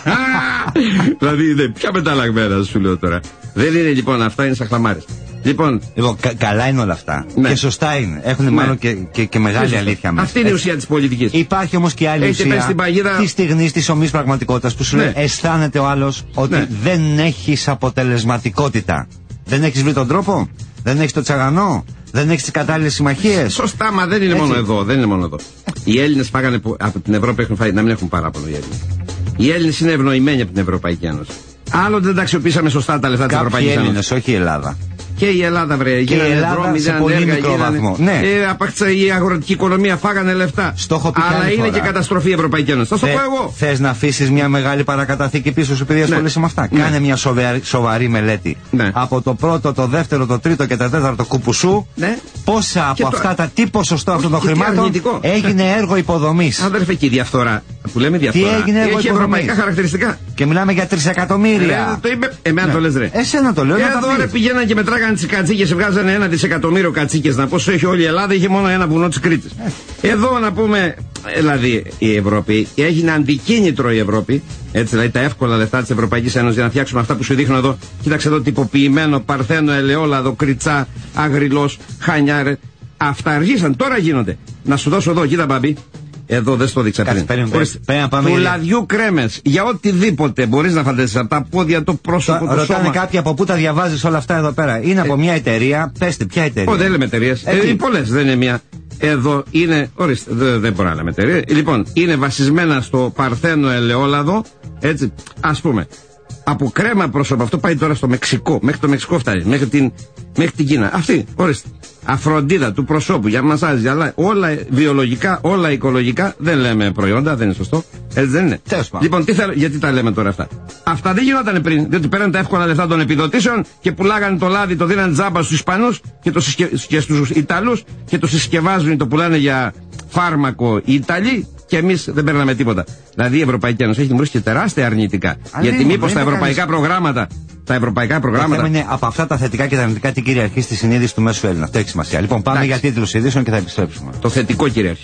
Δηλαδή, δε, ποια μεταλλαγμένα σου λέω τώρα. Δεν είναι λοιπόν, αυτά είναι σαν χλαμάρες. Λοιπόν, λοιπόν κα, καλά είναι όλα αυτά. Ναι. Και σωστά είναι. Έχουν ναι. μάλλον και, και, και μεγάλη αλήθεια μέσα. Αυτή είναι η ουσία της πολιτικής. Υπάρχει όμως και άλλη Έχετε ουσία παγίδα... της στιγμής της ομής πραγματικότητας που σου ναι. λέει αισθάνεται ο άλλος ότι ναι. δεν έχεις αποτελεσματικότητα. Δεν έχεις βρει τον τρόπο, δεν έχεις το τσαγανό, δεν έχεις τις κατάλληλες συμμαχίες. Σωστά, μα δεν είναι έτσι. Μόνο εδώ. Δεν είναι μόνο εδώ. Οι Έλληνες φάγανε που από την Ευρώπη έχουν φάει, να μην έχουν παράπονο οι Έλληνες. Οι Έλληνες είναι ευνοημένοι από την Ευρωπαϊκή Ένωση. Άλλο δεν τα αξιοποιήσαμε σωστά τα λεφτά της Ευρωπαϊκής Ένωσης. Έλληνες, όχι η Ελλάδα. Και η Ελλάδα, βρε. Και η Ελλάδα σε πολύ έργα, μικρό γίνανε, βαθμό. Ναι. Ε, απαξα, η αγροτική οικονομία φάγανε λεφτά. Στόχο αλλά είναι φορά. Και καταστροφή η Ευρωπαϊκή Ένωση. Θα σου το πω εγώ. Θες να αφήσεις μια μεγάλη παρακαταθήκη πίσω σου επειδή ασχολείσαι ναι. με αυτά. Ναι. Κάνε μια σοβαρή, σοβαρή μελέτη. Ναι. Από το πρώτο, το δεύτερο, το τρίτο και το τέταρτο κουπουσού. Ναι. Πόσα από το... αυτά τα τι ποσοστό αυτών των χρημάτων έγινε έργο υποδομής. Αδερφέ, και η διαφθορά. Που λέμε διαφθορά. Τι έγινε έργο έχει ευρωπαϊκά χαρακτηριστικά. Και μιλάμε για τρισεκατομμύρια. Εμένα το λες ρε. Εσένα το λέω. Εδώ ρε πηγαίναν και μετράγανε τις κατσίκες. Βγάζανε ένα δισεκατομμύριο κατσίκες. Να πω σου έχει όλη η Ελλάδα, είχε μόνο ένα βουνό της Κρήτης. Εδώ να πούμε, δηλαδή η Ευρώπη έγινε αντικίνητρο η Ευρώπη. Έτσι δηλαδή τα εύκολα λεφτά της Ευρωπαϊκής Ένωσης για να φτιάξουμε αυτά που σου δείχνω εδώ. Κοίταξε εδώ τυποποιημένο, παρθένο, ελαιόλαδο, κριτσά, αγριλός, χανιάρε. Αυτά αργήσαν, τώρα γίνονται. Να σου δώσω εδώ, κοίτα μπαμπή. Εδώ δεν στο δείξα πριν. Του λαδιού κρέμες. Για οτιδήποτε μπορείς να φανταστείς. Από τα πόδια, το πρόσωπο, το, το ρωτάνε σώμα. κάποιοι από πού τα διαβάζεις όλα αυτά εδώ πέρα. Είναι ε, από μια εταιρεία. Πέστε, ποια εταιρεία. Ω, δεν λέμε εταιρείες. Ε, ε, πολλές, δεν είναι μια. Εδώ είναι. Ορίστε, δεν, δεν μπορώ να λέμε εταιρεία. Λοιπόν, είναι βασισμένα στο παρθένο ελαιόλαδο. Έτσι, ας πούμε. Από κρέμα πρόσωπο. Αυτό πάει τώρα στο Μεξικό. Μέχρι το Μεξικό φτάνει. Μέχρι την, μέχρι την Κίνα. Αυτή, ορίστε. Αφροντίδα του προσώπου για μασάζ, για όλα βιολογικά, όλα οικολογικά. Δεν λέμε προϊόντα, δεν είναι σωστό. Έτσι δεν είναι. Τέσμα. Λοιπόν, τι θα, γιατί τα λέμε τώρα αυτά. Αυτά δεν γινόταν πριν. Διότι παίρνουν τα εύκολα λεφτά των επιδοτήσεων και πουλάγανε το λάδι, το δίναν τζάμπα στους Ισπανούς και, το συσκε... και στους Ιταλούς και το συσκευάζουν, το πουλάνε για φάρμακο οι Ιταλοί. Και εμείς δεν παίρναμε τίποτα. Δηλαδή η Ευρωπαϊκή Ένωση έχει δημιουργήσει τεράστια αρνητικά. Α, γιατί μήπως τα ευρωπαϊκά κανείς... προγράμματα. Τα ευρωπαϊκά προγράμματα. Είναι από αυτά τα θετικά και τα αρνητικά τι κυριαρχεί στη συνείδηση του μέσου Έλληνα. Αυτό έχει σημασία. Λοιπόν, πάμε για τίτλους ειδήσεων και θα επιστρέψουμε. Το θετικό κυριαρχεί.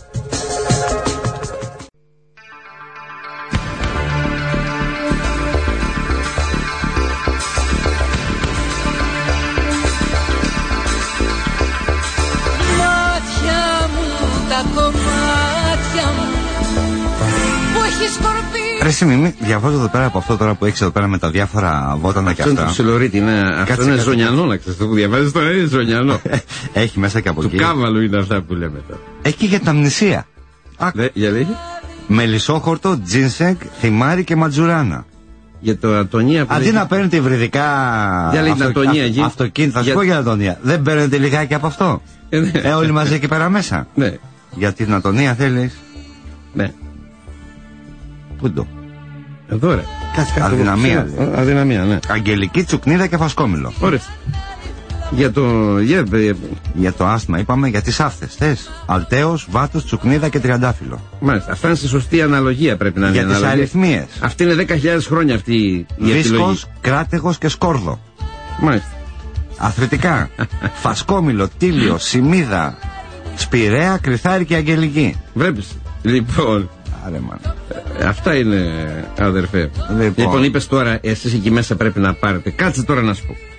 Ρε Σιμί, διαβάζω εδώ πέρα από αυτό τώρα που έχεις εδώ πέρα με τα διάφορα βότανα και αυτά. Αυτό είναι το ψιλορίτι, είναι, αυτό είναι ζωνιανό να ξέρεις, το που διαβάζεις τώρα είναι ζωνιανό. Έχει μέσα και από εκεί. Του κάβαλου είναι αυτά που λέμε τώρα. Έχει και για την αμνησία. Δε, για λέγει. Μελισσόχορτο, τζίνσεκ, θυμάρι και ματζουράνα. Για το ατονία που αντί λέγει... να παίρνετε υβριδικά αυτο... ατονία, αυτο... αυτοκίνητα, θα σου πω για την ατονία. Δεν παίρνετε λιγάκι από αυτό. ε, όλοι μαζί εκεί πέρα μέσα. Ναι. Για την ατονία θέλεις. Ναι. Πού το. Εδώ ρε. Κάτσε, αδυναμία. Αδυναμία, ναι. Αγγελική, τσουκνίδα και φασκόμηλο. Ωραία. Για το... Για... για το άσθμα είπαμε, για τις άφθες. Θες. Αλτέος, βάτος, τσουκνίδα και τριαντάφυλλο. Μάλιστα. Αυτά είναι στη σωστή αναλογία πρέπει να είναι. Για τις αριθμίες. Αυτή είναι δέκα χιλιάδες χρόνια αυτή η Βίσκος, κράτεγος και σκόρδο. Μάλιστα. Αθλητικά. Φασκόμηλο, τίλιο, σημίδα, σπηρέα, κρυθάρι και αγγελική. Βλέπεις. Λοιπόν... Άρε, ε, αυτά είναι, αδερφέ. Λοιπόν, λοιπόν είπες τώρα, εσείς εκεί μέσα πρέπει να πάρετε. Κάτσε τώρα να σου πω.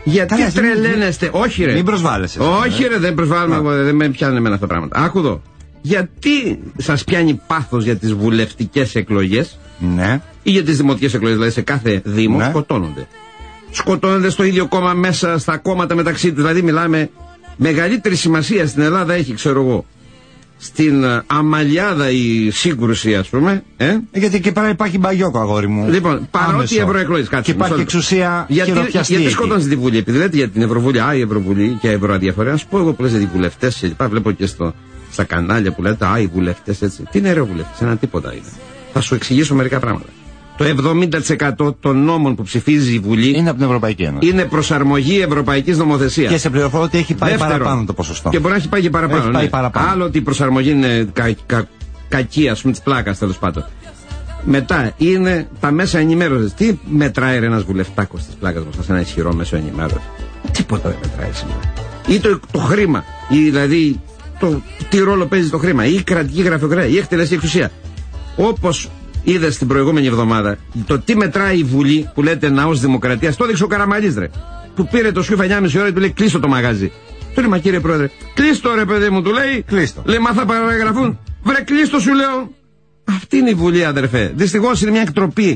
Γιατί Καλά, τρελαίνεστε, μην, όχι ρε. Μην προσβάλλεσαι. Όχι ρε, δεν προσβάλλουμε, δεν με πιάνουν εμένα αυτά τα πράγματα. Άκου εδώ. Γιατί σας πιάνει πάθος για τις βουλευτικές εκλογές, ναι, ή για τις δημοτικές εκλογές, δηλαδή σε κάθε δήμο, ναι, σκοτώνονται. Σκοτώνονται στο ίδιο κόμμα μέσα στα κόμματα μεταξύ τους. Δηλαδή μιλάμε, μεγαλύτερη σημασία στην Ελλάδα έχει, ξέρω εγώ, στην uh, αμαλιάδα η σύγκρουση, ας πούμε. Ε? Γιατί εκεί πέρα υπάρχει μπαγιόκο, αγόρι μου. Λοιπόν, παρότι οι ευρωεκλογές, κάτσε. Και υπάρχει εξουσία χειροπιαστή. Γιατί σκοτώνει τη Βουλή, επειδή λέτε για την Ευρωβουλή, α, η Ευρωβουλή και η Ευρωαδιαφορία. Να σου πω εγώ που λέτε οι βουλευτές και λοιπά, βλέπω και στο, στα κανάλια που λέτε, α, οι βουλευτές έτσι. Τι είναι ρε βουλευτές, ένα τίποτα είναι. Θα σου εξηγήσω μερικά πράγματα. Το εβδομήντα τοις εκατό των νόμων που ψηφίζει η Βουλή είναι από την Ευρωπαϊκή Ένωση. Είναι προσαρμογή ευρωπαϊκής νομοθεσίας. Και σε πληροφορώ ότι έχει πάει Δεύτερο, παραπάνω το ποσοστό. Και μπορεί να έχει πάει και παραπάνω. Πάει ναι. παραπάνω. Άλλο ότι η προσαρμογή είναι κα, κα, κακή, ας πούμε, της πλάκας τέλος πάντων. Μετά είναι τα μέσα ενημέρωσης. Τι μετράει ένας βουλευτάκος της πλάκας μας, ένα ισχυρό μέσο ενημέρωση? Τίποτα δεν μετράει σήμερα. Ή το, το χρήμα, ή δηλαδή το, τι ρόλο παίζει το χρήμα, ή η κρατική γραφειοκρατία, η εκτελεστική εξουσία. Όπως είδε την προηγούμενη εβδομάδα, το τι μετράει η Βουλή που λέτε ναός δημοκρατίας, το έδειξε ο Καραμανλής ρε. Που πήρε το σιούφα εννιά και μισή ώρα και του λέει κλείστο το μαγάζι. Του λέει, μα κύριε πρόεδρε, κλείστο ρε παιδί μου, του λέει. Κλείστο. Λέει, μα θα παραγραφούν. Βρε κλείστο σου λέω. Αυτή είναι η Βουλή, αδερφέ. Δυστυχώς είναι μια εκτροπή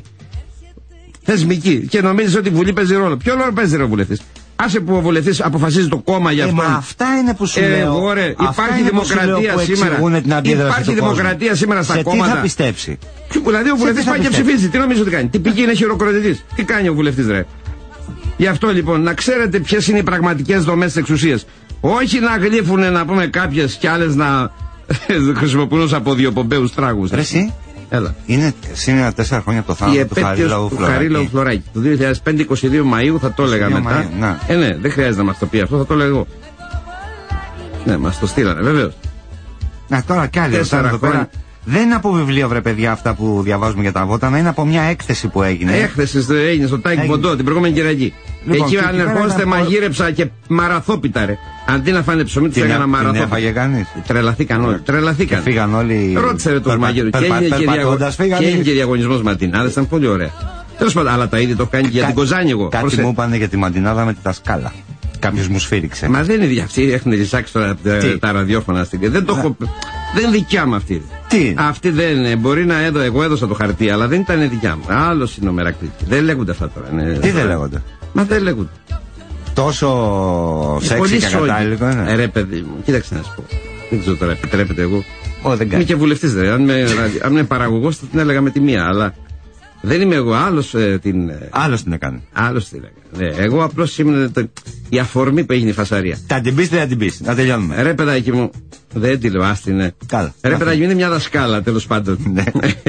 θεσμική και νομίζει ότι η Βουλή παίζει ρόλο. Ποιο ρόλο παίζει ρε ο βουλευτής? Άσε που ο βουλευτής αποφασίζει το κόμμα για ε, αυτό. Αυτά είναι που σου ε, λέω. Ωραία, υπάρχει δημοκρατία σήμερα. Υπάρχει δημοκρατία σήμερα στα σε κόμματα. Τι θα πιστέψει? Δηλαδή ο βουλευτής πάει και ψηφίζει. Τι νομίζω ότι κάνει? Τι πηγή είναι χειροκροτητής? Τι κάνει ο βουλευτής ρε? Γι' αυτό λοιπόν να ξέρετε ποιες είναι οι πραγματικές δομές της εξουσίας. Όχι να γλύφουν να πούμε κάποιες κι άλλες να χρησιμοποιούν ως αποδιοπομπαίους τράγους. Ρε εσύ. Έλα. Είναι σήμερα τέσσερα χρόνια από το θάνατο του Χαρίλαου Φλωράκη. Χαρίλαου Φλωράκη. Το δύο χιλιάδες πέντε, είκοσι δύο Μαΐου θα το έλεγα μετά. Μαΐου, ε, ναι, δεν χρειάζεται να μας το πει αυτό, θα το έλεγα εγώ. Ναι, μας το στείλανε, βεβαίως. Να τώρα κι άλλοι εδώ πέρα. Δεν είναι από βιβλίο, βρε παιδιά, αυτά που διαβάζουμε για τα βότανα, είναι από μια έκθεση που έγινε. Έκθεση έγινε στο Τάικ Μποντό την προηγούμενη Κυριακή. Λοιπόν, εκεί αν ερχόστε μαγείρεψα και μαραθόπιτα ρε. Αντί να φάνε ψωμί, του έκανα μαραθόπιτα. Δεν έφαγε κανείς. Τρελαθήκαν όλοι. Τρελαθήκαν. Φύγαν όλοι. Ρώτησε ρε του μαγείρου. Και έγινε και διαγωνισμό Ματινάδε, ήταν πολύ ωραία. Τέλος πάντων, αλλά τα είδη το κάνει και για την Κοζάνηγο. Κάτι μου είπανε για τη Ματινάδα με τη δασκάλα. Κάποιο μου σφύριξε. Μα δεν είναι αυτοί, έχουν ρισάξει τώρα τα ραδιόφωνα στην. Δεν το έχω. Δεν είναι δικιά μου αυτή. Τι? Αυτή δεν είναι. Μπορεί να έδω, εγώ έδωσα το χαρτί, αλλά δεν ήταν δικιά μου. Άλλο είναι ο Μερακλήτη. Δεν λέγονται αυτά τώρα. Είναι... Τι δεν λέγονται? Μα δεν λέγονται. Τόσο σεξι και κατάλληλο είναι. Ε, ρε παιδί μου, κοίταξε να σου πω. Δεν ξέρω τώρα, επιτρέπεται εγώ. Ω, δεν κάνει. Είμαι και βουλευτής, δε. Αν είμαι παραγωγός, θα την έλεγα με τη μία, αλλά. Δεν είμαι εγώ, άλλος ε, την. Άλλος την έκανε. Άλλος την έκανε. Ναι, εγώ απλώς ήμουν το, η αφορμή που έγινε η φασαρία. Θα την πεις, δεν θα την πεις. Να τελειώνουμε. Ρε παιδάκι μου, δεν τη λέω, άστινε. Καλά. Ρε παιδάκι μου, είναι μια δασκάλα τέλος πάντων. Ναι.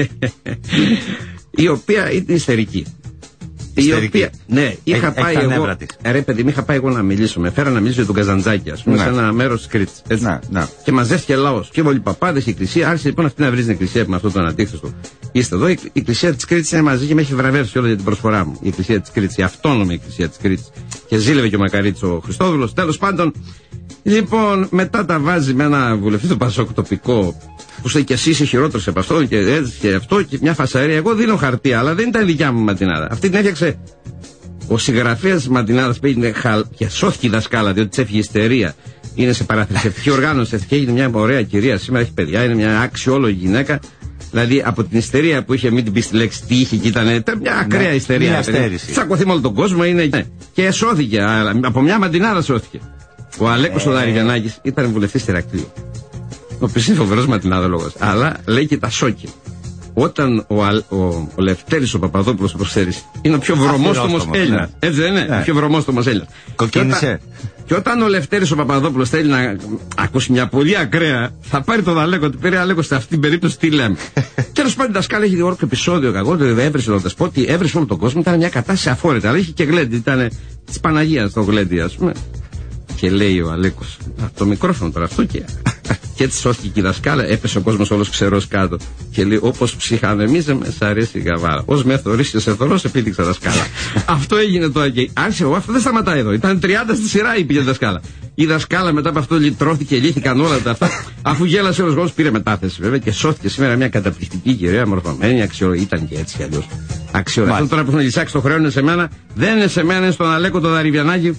Η οποία είναι ιστερική. Η οποία, ναι, είχα έχει, πάει έχει εγώ. Ρε παιδί, με είχα πάει εγώ να μιλήσω. Με φέρα να μιλήσω για τον Καζαντζάκη, α πούμε, ναι, σε ένα μέρο τη Κρήτη. Ναι, ναι. Και μαζεύτηκε λαό. Και όλοι οι παπάδε, η εκκλησία. Άρχισε λοιπόν αυτή να βρει την εκκλησία με αυτόν τον αντίθετο. Είστε εδώ, η εκκλησία τη Κρήτη είναι μαζί και με έχει βραβεύσει όλα για την προσφορά μου. Η εκκλησία τη Κρήτη, η αυτόνομη εκκλησία τη Κρήτη. Και ζήλευε και ο Μακαρίτη ο Χριστόδουλο. Τέλο πάντων, λοιπόν, μετά τα βάζει με ένα βουλευτή του Πασόκ τοπικό. Που λέει και εσύ είσαι χειρότερο από αυτό και έτσι και αυτό και μια φασαρία. Εγώ δίνω χαρτί, αλλά δεν ήταν δικιά μου Ματινάδα. Αυτή την έφτιαξε ο συγγραφέας τη Ματινάδα που έγινε χαλ... και σώθηκε η δασκάλα, διότι τη έφυγε ιστερία. Είναι σε παραθρησκευτική οργάνωση και έγινε μια ωραία κυρία. Σήμερα έχει παιδιά, είναι μια αξιόλογη γυναίκα. Δηλαδή από την ιστερία που είχε, μην την πει τη λέξη τι είχε και ήταν μια ακραία ιστερία. Τσακωθεί με όλο τον κόσμο είναι. Ναι. Και σώθηκε. Από μια Ματινάδα σώθηκε. Ο Αλέκος ε... ο Δαρυγιαννάκης ήταν βουλευτής Ηρακλείου. Ο οποίος είναι φοβερός ματινάδολογος. Αλλά λέει και τα σόκια. Όταν ο, ο, ο Λευτέρης ο Παπαδόπουλος, όπως ξέρεις, είναι ο πιο βρωμόστομος Έλληνας. Ναι. Έτσι δεν είναι? Ναι. Ο πιο βρωμόστομος Έλληνας. Κοκκίνησε. Και όταν, και όταν ο Λευτέρης ο Παπαδόπουλος θέλει να ακούσει μια πολύ ακραία, θα πάρει τον Αλέκο, του πήρε Αλέκο σε αυτήν την περίπτωση τι λέμε. Τέλος πάντων, η δασκάλα έχει διόρκο επεισόδιο κακό, το έβρισε ο Δεσπότη, έβρισε όλο τον κόσμο, ήταν μια κατάσταση αφόρητη. Αλλά είχε και γλέντι, ήταν τη Παναγίας το γλέντι, ας πούμε. Και λέει ο Αλέκος, το μικρόφωνο τώρα αυτό και. Και έτσι σώθηκε και η δασκάλα, έπεσε ο κόσμος όλος ξερός κάτω. Και λέει, όπως ψυχανεμίζαμε, σ' αρέσει η γαβάρα. Ως με θωρείς και σε θωρώ, σε πήδηξα δασκάλα. Αυτό έγινε τώρα και άρχισε εγώ, αυτό δεν σταματάει εδώ. Ήταν τριάντα στη σειρά η πήγε δασκάλα. Η δασκάλα μετά από αυτό λυτρώθηκε, λύθηκαν όλα τα αυτά. Αφού γέλασε όλος ο κόσμος, πήρε μετάθεση βέβαια και σώθηκε σήμερα μια καταπληκτική κυρία, μορφωμένη, αξιόλογη. Ήταν και έτσι αλλιώς. Αξιόλογη. Αυτό τώρα που έχουν λυσάξει το χρέο είναι σε μένα, δεν είναι σε μένα, είναι στον Αλέκο το Δαρυγιαννάκη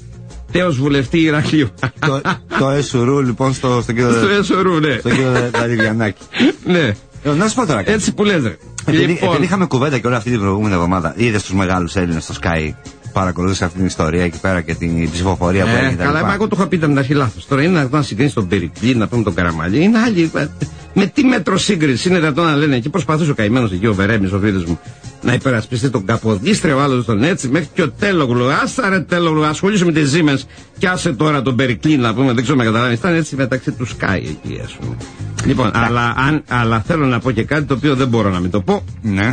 τέος βουλευτή Ηρακλείου. το, το Εσουρού λοιπόν στο, στο κύριο, στο Εσουρού, ναι. στο κύριο Δαλιβιανάκη. Ναι. Ε, να σου πω τώρα κάτι. Έτσι που λες, ρε. Επειδή, Λοιπόν. επειδή είχαμε κουβέντα και όλη αυτή την προηγούμενη εβδομάδα, είδες τους μεγάλους Έλληνες στο Sky, παρακολούθησε αυτή την ιστορία εκεί πέρα και την ψηφοφορία που Ε, έγινε. καλά, μα εγώ το είχα πει από την αρχή λάθος. Τώρα είναι να συγκρίνει τον Περικλή, να πούμε τον Καραμαλή. Είναι άλλοι. Με τι μέτρο σύγκριση είναι δυνατόν να λένε. Και προσπαθούσε ο καημένος εκεί ο Βερέμης, ο φίλος μου, να υπερασπιστεί τον Καποδίστρια, ο άλλος τον έτσι, μέχρι και ο Τέλογλου. Άσε ρε Τέλογλου, ασχολείσαι με τις Siemens και άσε τώρα τον Περικλή να πούμε, δεν ξέρω να καταλάβει. Ήταν έτσι μεταξύ του Sky εκεί, ας πούμε. Λοιπόν, αλλά, αν, αλλά θέλω να πω και κάτι το οποίο δεν μπορώ να μην το πω. Ναι.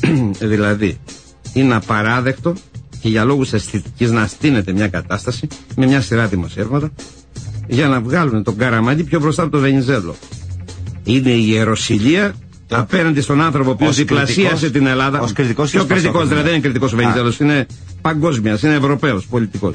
Δηλαδή, είναι απαράδεκτο και για λόγους αισθητικής να στείνεται μια κατάσταση με μια σειρά δημοσιεύματα για να βγάλουν τον Καραμαλή πιο μπροστά από τον Βενιζέλο. Είναι η ιεροσυλία απέναντι στον άνθρωπο που διπλασίασε την Ελλάδα. Ως κριτικός πιο κριτικός, δηλαδή δεν είναι κριτικός ο Βενιζέλος, είναι παγκόσμιας, είναι Ευρωπαίος πολιτικός.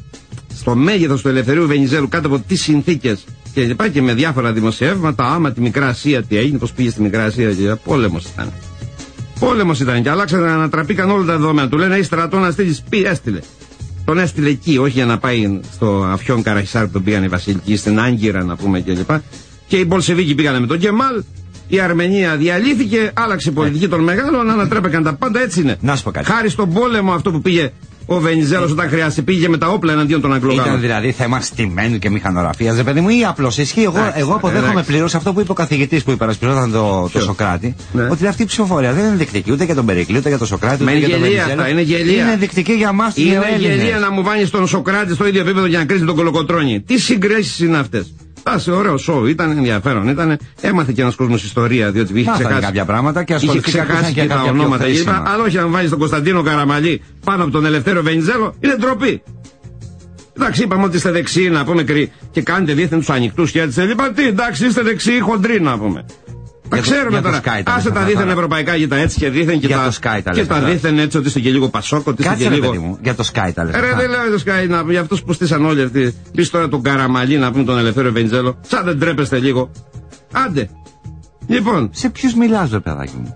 Στο μέγεθος του Ελευθερίου Βενιζέλου, κάτω από τις συνθήκες και λοιπά και με διάφορα δημοσιεύματα, άμα τη Μικρά Ασία τι έγινε, πώς πήγε στη Μικρά Ασία και πόλεμος ήταν. Πόλεμος ήταν και αλλάξαν, ανατραπήκαν όλα τα δεδομένα. Του λένε: έχει στρατό να στείλει, πει, έστειλε. Τον έστειλε εκεί, όχι για να πάει στο Αφιόν Καραχισάρ που τον πήγαν οι Βασιλικοί, στην Άγκυρα να πούμε κλπ. Και, και οι Μπολσεβίκοι πήγανε με τον Κεμάλ. Η Αρμενία διαλύθηκε, άλλαξε η πολιτική των μεγάλων, ανατρέπηκαν τα πάντα, έτσι είναι. Να σου πω κάτι. Χάρη στον πόλεμο αυτό που πήγε ο Βενιζέλος όταν χρειάστηκε, πήγε με τα όπλα εναντίον των Αγγλογάλων. Ήταν δηλαδή θέμα στημένου και μηχανογραφίας, δε παιδί μου, ή απλώς ισχύει. Εγώ, εντάξει, εγώ αποδέχομαι πλήρως αυτό που είπε ο καθηγητής που υπερασπιζόταν το, το Σοκράτη. Ναι. Ότι αυτή η ψηφοφορία δεν είναι ενδεικτική ούτε για τον Περικλή, ούτε για τον Σοκράτη, ούτε για τον Βενιζέλο. Είναι γελία. Είναι ενδεικτική για εμάς τους Είναι Έλληνες. γελία να μου βάνει τον Σοκράτη στο ίδιο επίπεδο για να κρίσει τον Κολοκοτρώνη. Τι συγκρίσεις είναι αυτές. Άσε, ωραίο σοου, ήταν ενδιαφέρον. Ήτανε, έμαθε και ένας κόσμος ιστορία, διότι είχε ξεχάσει κάποια πράγματα και είχε ξεχάσει και τα ονόματα κλπ. Αλλά όχι, αν βάζει τον Κωνσταντίνο Καραμαλή πάνω από τον Ελευθέριο Βενιζέλο, είναι ντροπή. Εντάξει, είπαμε ότι είστε δεξιοί να πούμε και κάνετε δίθεν τους ανοιχτούς και έτσι. Είπα τι, εντάξει, είστε δεξιοί, χοντροί να πούμε. Τα ξέρουμε τώρα. Άσε τα δίθεν ευρωπαϊκά και τα έτσι και δίθεν και τα, και τα δίθεν έτσι ότι είστε και λίγο Πασόκ, ότι είστε και λίγο. Μου, για το Sky τα λες. Ρε, δεν λέω το Sky, να, για αυτούς που στήσαν όλοι αυτοί. Πεις τώρα τον Καραμαλή να πούμε τον Ελευθέριο Βενιζέλο. Σαν δεν τρέπεστε λίγο. Άντε. Λοιπόν. Σε ποιους μιλάς, ρε παιδάκι μου.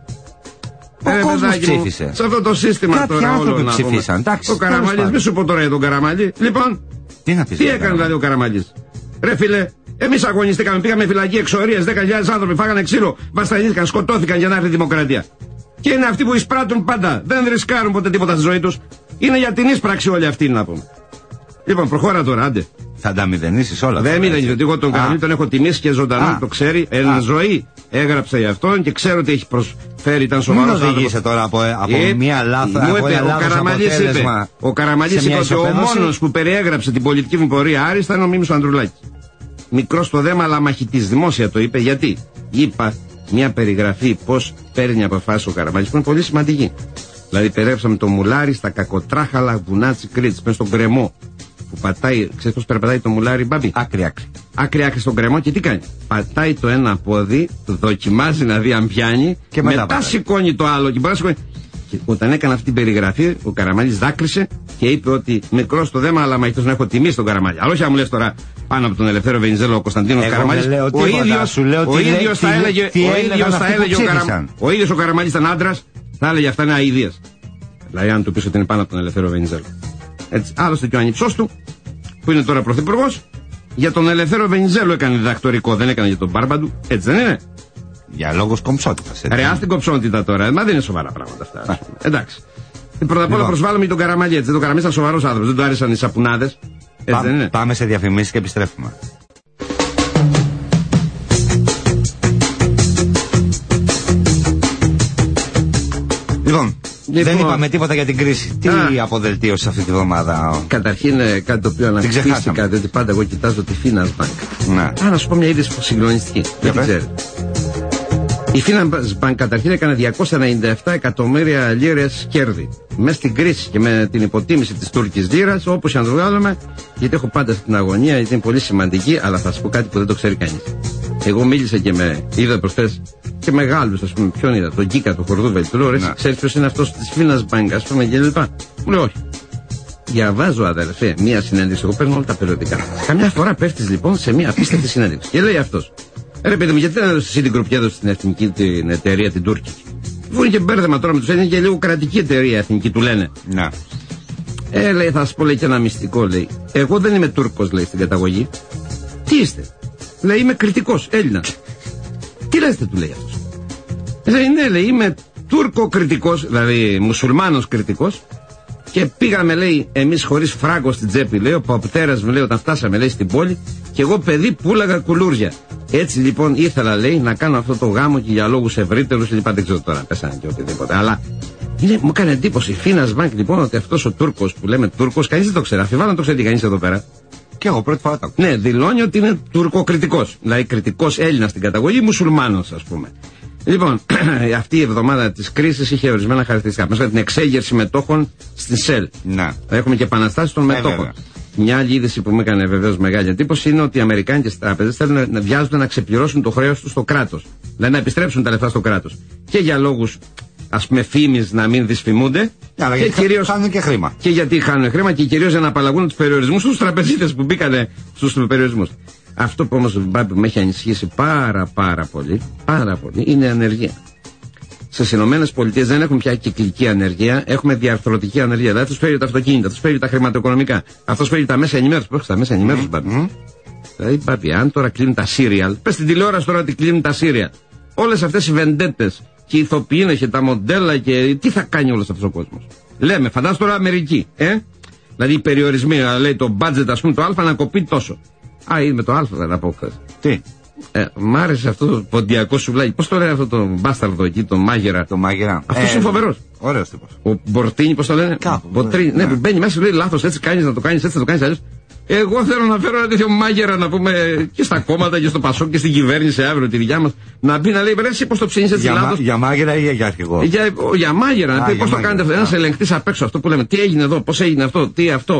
Ο ε, κόσμος ψήφισε. Σε αυτό το σύστημα κάποιοι τώρα όλο να ψηφίσαν. Εντάξει, ο Καραμαλής, μη σου πω τώρα για τον Καραμαλή. Λοιπόν, τι, να πεις, τι έκανε δηλαδή ο Καραμαλής. Ρε φίλε, εμείς αγωνιστήκαμε, πήγαμε φυλακή εξορίες, δέκα χιλιάδες άνθρωποι φάγανε ξύλο, βασανίστηκαν, σκοτώθηκαν για να έρθει η δημοκρατία. Και είναι αυτοί που εισπράττουν πάντα, δεν ρισκάρουν ποτέ τίποτα στη ζωή τους. Είναι για την ίσπραξη όλοι αυτοί να πούμε. Λοιπόν, προχώρα τώρα, άντε. Θα τα μηδενίσεις όλα. Δεν μηδενίσεις, γιατί εγώ τον Καραμαλή τον έχω τιμήσει και ζωντανό, το ξέρει, εν ζωή έγραψα για αυτόν και ξέρω ότι έχει προσφέρει, ήταν σοβαρός άνθρωπος. Μην οδηγείσαι τώρα από, από ε, μία λάθο, μου από είπε, ένα λάθος αποτέλεσμα. Είπε, ο Καραμαλής είπε ότι ο μόνος που περιέγραψε την πολιτική μου πορεία άριστα είναι ο Μίμης Ανδρουλάκης. Μικρός στο δέμα, αλλά μαχητής. Δημόσια το είπε. Γιατί? Είπα μια περιγραφή πώς παίρνει αποφάσεις ο Καραμαλής που είναι πολύ σημαντική. Δηλαδή, περιέγραψαμε το μουλάρι στα κακοτράχαλα βουνά της Κρήτης, μέσα στον κρεμό. Που πατάει, ξέρεις πώς περπατάει το μουλάρι, μπάμπη? Άκρη-άκρη. Άκρη-άκρη στον κρεμό και τι κάνει? Πατάει το ένα πόδι, δοκιμάζει να δει αν πιάνει, και μετά, μετά σηκώνει το άλλο και μπορεί να σηκώνει. Και όταν έκανε αυτή την περιγραφή, ο Καραμαλής δάκρυσε και είπε ότι μικρός το δέμα, αλλά μαχητός να έχω τιμήσει τον Καραμαλή. Αλλά όχι αν μου λες τώρα πάνω από τον Ελευθέριο Βενιζέλο ο Κωνσταντίνος Καραμαλής. Ο ίδιος, ο ίδιος θα έλεγε, ο ίδιος θα έλεγε, ο ίδιος ο Καραμαλής ήταν άντρας, θα έλεγε αυτά είναι αηδίες. Δηλαδή αν του πεις ότι είναι πάνω από τον Ελευθέριο Βενιζέλο. Έτσι, άλλωστε και ο ανιψός του, που είναι τώρα πρωθυπουργός, για τον Ελευθέριο Βενιζέλο έκανε διδακτορικό, δεν έκανε για τον μπάρμπα του, έτσι δεν είναι? Για λόγους κομψότητας. Ρε, ας την κομψότητα τώρα, μα δεν είναι σοβαρά πράγματα αυτά. Εντάξει. Πρώτα απ' όλα προσβάλλουμε τον Καραμαλή, έτσι. Τον Καραμαλή ήταν σοβαρός άνθρωπος, δεν του άρεσαν οι σαπουνάδες. Έτσι δεν είναι? Πάμε σε διαφημίσεις και επιστρέφουμε. Λοιπόν, λοιπόν, δεν είπαμε τίποτα για την κρίση. Τι α, αποδελτίωσε αυτή τη βδομάδα? Καταρχήν κάτι το οποίο ανακτήθηκα, διότι πάντα εγώ κοιτάζω τη Finance Bank. Ναι. Α, να σου πω μια είδηση συγκλονιστική. Δεν την ξέρετε. Η Finance Bank καταρχήν έκανε διακόσια ενενήντα επτά εκατομμύρια λίρες κέρδη. Μέσα στην κρίση και με την υποτίμηση της Τούρκης λίρας, όπως και αν το βγάλουμε, γιατί έχω πάντα αυτή την αγωνία, γιατί είναι πολύ σημαντική, αλλά θα σου πω κάτι που δεν το ξέρει κανείς. Εγώ μίλησα και με, είδα προσθέσεις και μεγάλους, ας πούμε, ποιον είδα, τον Κίκα, τον Χορδούβελ, του λέω, ρε, ξέρεις ποιος είναι αυτός της Finance Bank, ας πούμε, και λοιπά. Μου λέει, όχι. Διαβάζω, αδερφέ, μία συνέντευξη, εγώ παίρνω όλα τα περιοδικά. Καμιά φορά πέφτεις λοιπόν σε μία απίστευτη συνέντευξη. Και λέει αυτός. Ρε παιδί μου, γιατί δεν έδωσε την Group και έδωσε την εθνική την εταιρεία την τουρκική? Που είναι και μπέρδεμα τώρα με τους Έλληνες και λίγο κρατική εταιρεία εθνική του λένε. Να. Ε, λέει, θα σας πω, λέει, και ένα μυστικό, λέει. Εγώ δεν είμαι Τούρκος, λέει, στην καταγωγή. Τι είστε? Λέει, είμαι Κρητικός, Έλληνας. Τι λέτε, του λέει αυτός. Λέει, ναι, λέει, είμαι Τούρκο-Κρητικός, δηλαδή μουσουλμάνος Κρητικός. Και πήγαμε, λέει, εμείς χωρίς φράγκο στην τσέπη, λέει, ο παπτέρας μου, λέει, όταν φτάσαμε, λέει, στην πόλη, και εγώ παιδί πουλάγα κουλούρια. Έτσι λοιπόν ήθελα, λέει, να κάνω αυτό το γάμο και για λόγους ευρύτερους, λοιπά, δεν ξέρω τώρα, πέσανε και οτιδήποτε. Αλλά είναι, μου έκανε εντύπωση, Φίνας Μπάνκ, λοιπόν, ότι αυτός ο Τούρκος που λέμε Τούρκος, κανείς δεν το ξέρει. Αφιβάλλω να το ξέρει κανείς εδώ πέρα. Και εγώ πρώτη φορά το ακούω. Ναι, δηλώνει ότι είναι τουρκοκριτικός. Δηλαδή κριτικός Έλληνας στην καταγωγή, μουσουλμάνος, ας πούμε. Λοιπόν, αυτή η εβδομάδα της κρίσης είχε ορισμένα χαρακτηριστικά. Μέσα την εξέγερση μετόχων στην ΣΕΛ. Να. Έχουμε και επαναστάσεις των μετόχων. Μια άλλη είδηση που μου έκανε βεβαίως μεγάλη εντύπωση είναι ότι οι αμερικάνικες τράπεζες θέλουν να βιάζονται να ξεπληρώσουν το χρέος τους στο κράτος. Δηλαδή να επιστρέψουν τα λεφτά στο κράτος. Και για λόγους, ας πούμε, φήμης να μην δυσφημούνται. Αλλά γιατί κυρίως χάνουν και χρήμα. Και γιατί χάνουν χρήμα και κυρίως για να απαλλαγούν τους περιορισμούς στους τραπεζίτες που μπήκανε στους περιορισμούς. Αυτό που όμως, Μπάμπη, με έχει ανησυχήσει πάρα πάρα πολύ, πάρα πολύ, είναι η ανεργία. Στις Ηνωμένες Πολιτείες δεν έχουμε πια κυκλική ανεργία, έχουμε διαρθρωτική ανεργία. Δηλαδή τους φέρει τα αυτοκίνητα, τους φέρει τα χρηματοοικονομικά, αυτός φέρει τα μέσα ενημέρωσης. Πώς τα μέσα ενημέρωσης, Μπάμπη. Mm-hmm. Δηλαδή, Μπάμπη, αν τώρα κλείνουν τα σύριαλ, πες στην τηλεόραση τώρα ότι κλείνουν τα σύριαλ. Όλες αυτές οι βεντέτες και οι ηθοποιοί και τα μοντέλα και τι θα κάνει όλος αυτός ο κόσμος. Λέμε, φαντάσου τώρα Αμερική, ε? Δηλαδή οι περιορισμοί, λέει το budget, ας πούμε, το Α να κοπεί τόσο. Α, είναι με το Α να πω χθες. Τι? Ε, μ' άρεσε αυτό το ποντιακό σουβλάκι. Πώς το λένε αυτό το μπάσταρδο εκεί, το μάγερα. Το μάγερα. Αυτός ε, είναι φοβερός. Ωραίος τύπος. Ο Μπορτίνι, πώς το λένε. Κάπου. Μπορτίνι, ναι, ναι, που μπαίνει μέσα, λέει λάθος, έτσι κάνεις να το κάνεις, έτσι να το κάνεις αλλιώς. Εγώ θέλω να φέρω ένα τέτοιο μάγερα να πούμε και στα κόμματα και στο Πασόκ και στην κυβέρνηση αύριο τη δικιά μας. Να μπει να λέει βρέσει πώς το ψήνεις έτσι λάθος. Για μάγερα ή για αρχηγό? Για, για μάγερα, να πει πώς το κάνετε αυτό. Ένας ελεγκτής απ' έξω, αυτό που λέμε. Τι έγινε εδώ, πώς έγινε αυτό, τι αυτό.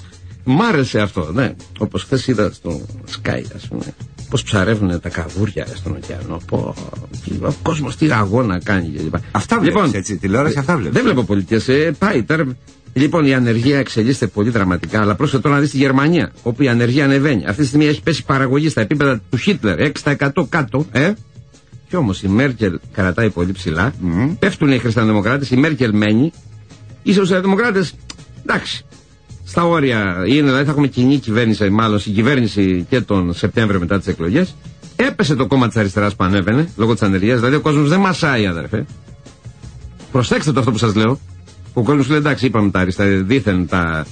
Μ' άρεσε αυτό, ναι. Όπως χθες είδα στο Sky, ας πούμε, πώς ψαρεύουν τα καβούρια στον ωκεανό. Πω, ο κόσμος τι αγώνα κάνει κλπ. Αυτά βλέπεις, λοιπόν, έτσι, τηλεόραση, αυτά βλέπεις. Δεν βλέπω πολιτικές, ε, πάει τώρα. Λοιπόν, η ανεργία εξελίσσεται πολύ δραματικά, αλλά πρόσεχε τώρα να δεις τη Γερμανία, όπου η ανεργία ανεβαίνει. Αυτή τη στιγμή έχει πέσει παραγωγή στα επίπεδα του Χίτλερ, έξι τοις εκατό κάτω, ε. Και όμως η Μέρκελ κρατάει πολύ ψηλά, mm. πέφτουν οι χριστιανοδημοκράτες, η Μέρκελ μένει, οι σοσιαλδημοκράτες, εντάξει. Στα όρια είναι, δηλαδή θα έχουμε κοινή κυβέρνηση, μάλλον συγκυβέρνηση και τον Σεπτέμβριο μετά τις εκλογές. Έπεσε το κόμμα της αριστεράς που ανέβαινε λόγω της ανεργίας, δηλαδή ο κόσμος δεν μασάει, αδερφέ. Προσέξτε το αυτό που σας λέω. Ο κόσμος λέει εντάξει, είπαμε τα αριστερά, δήθεν τα,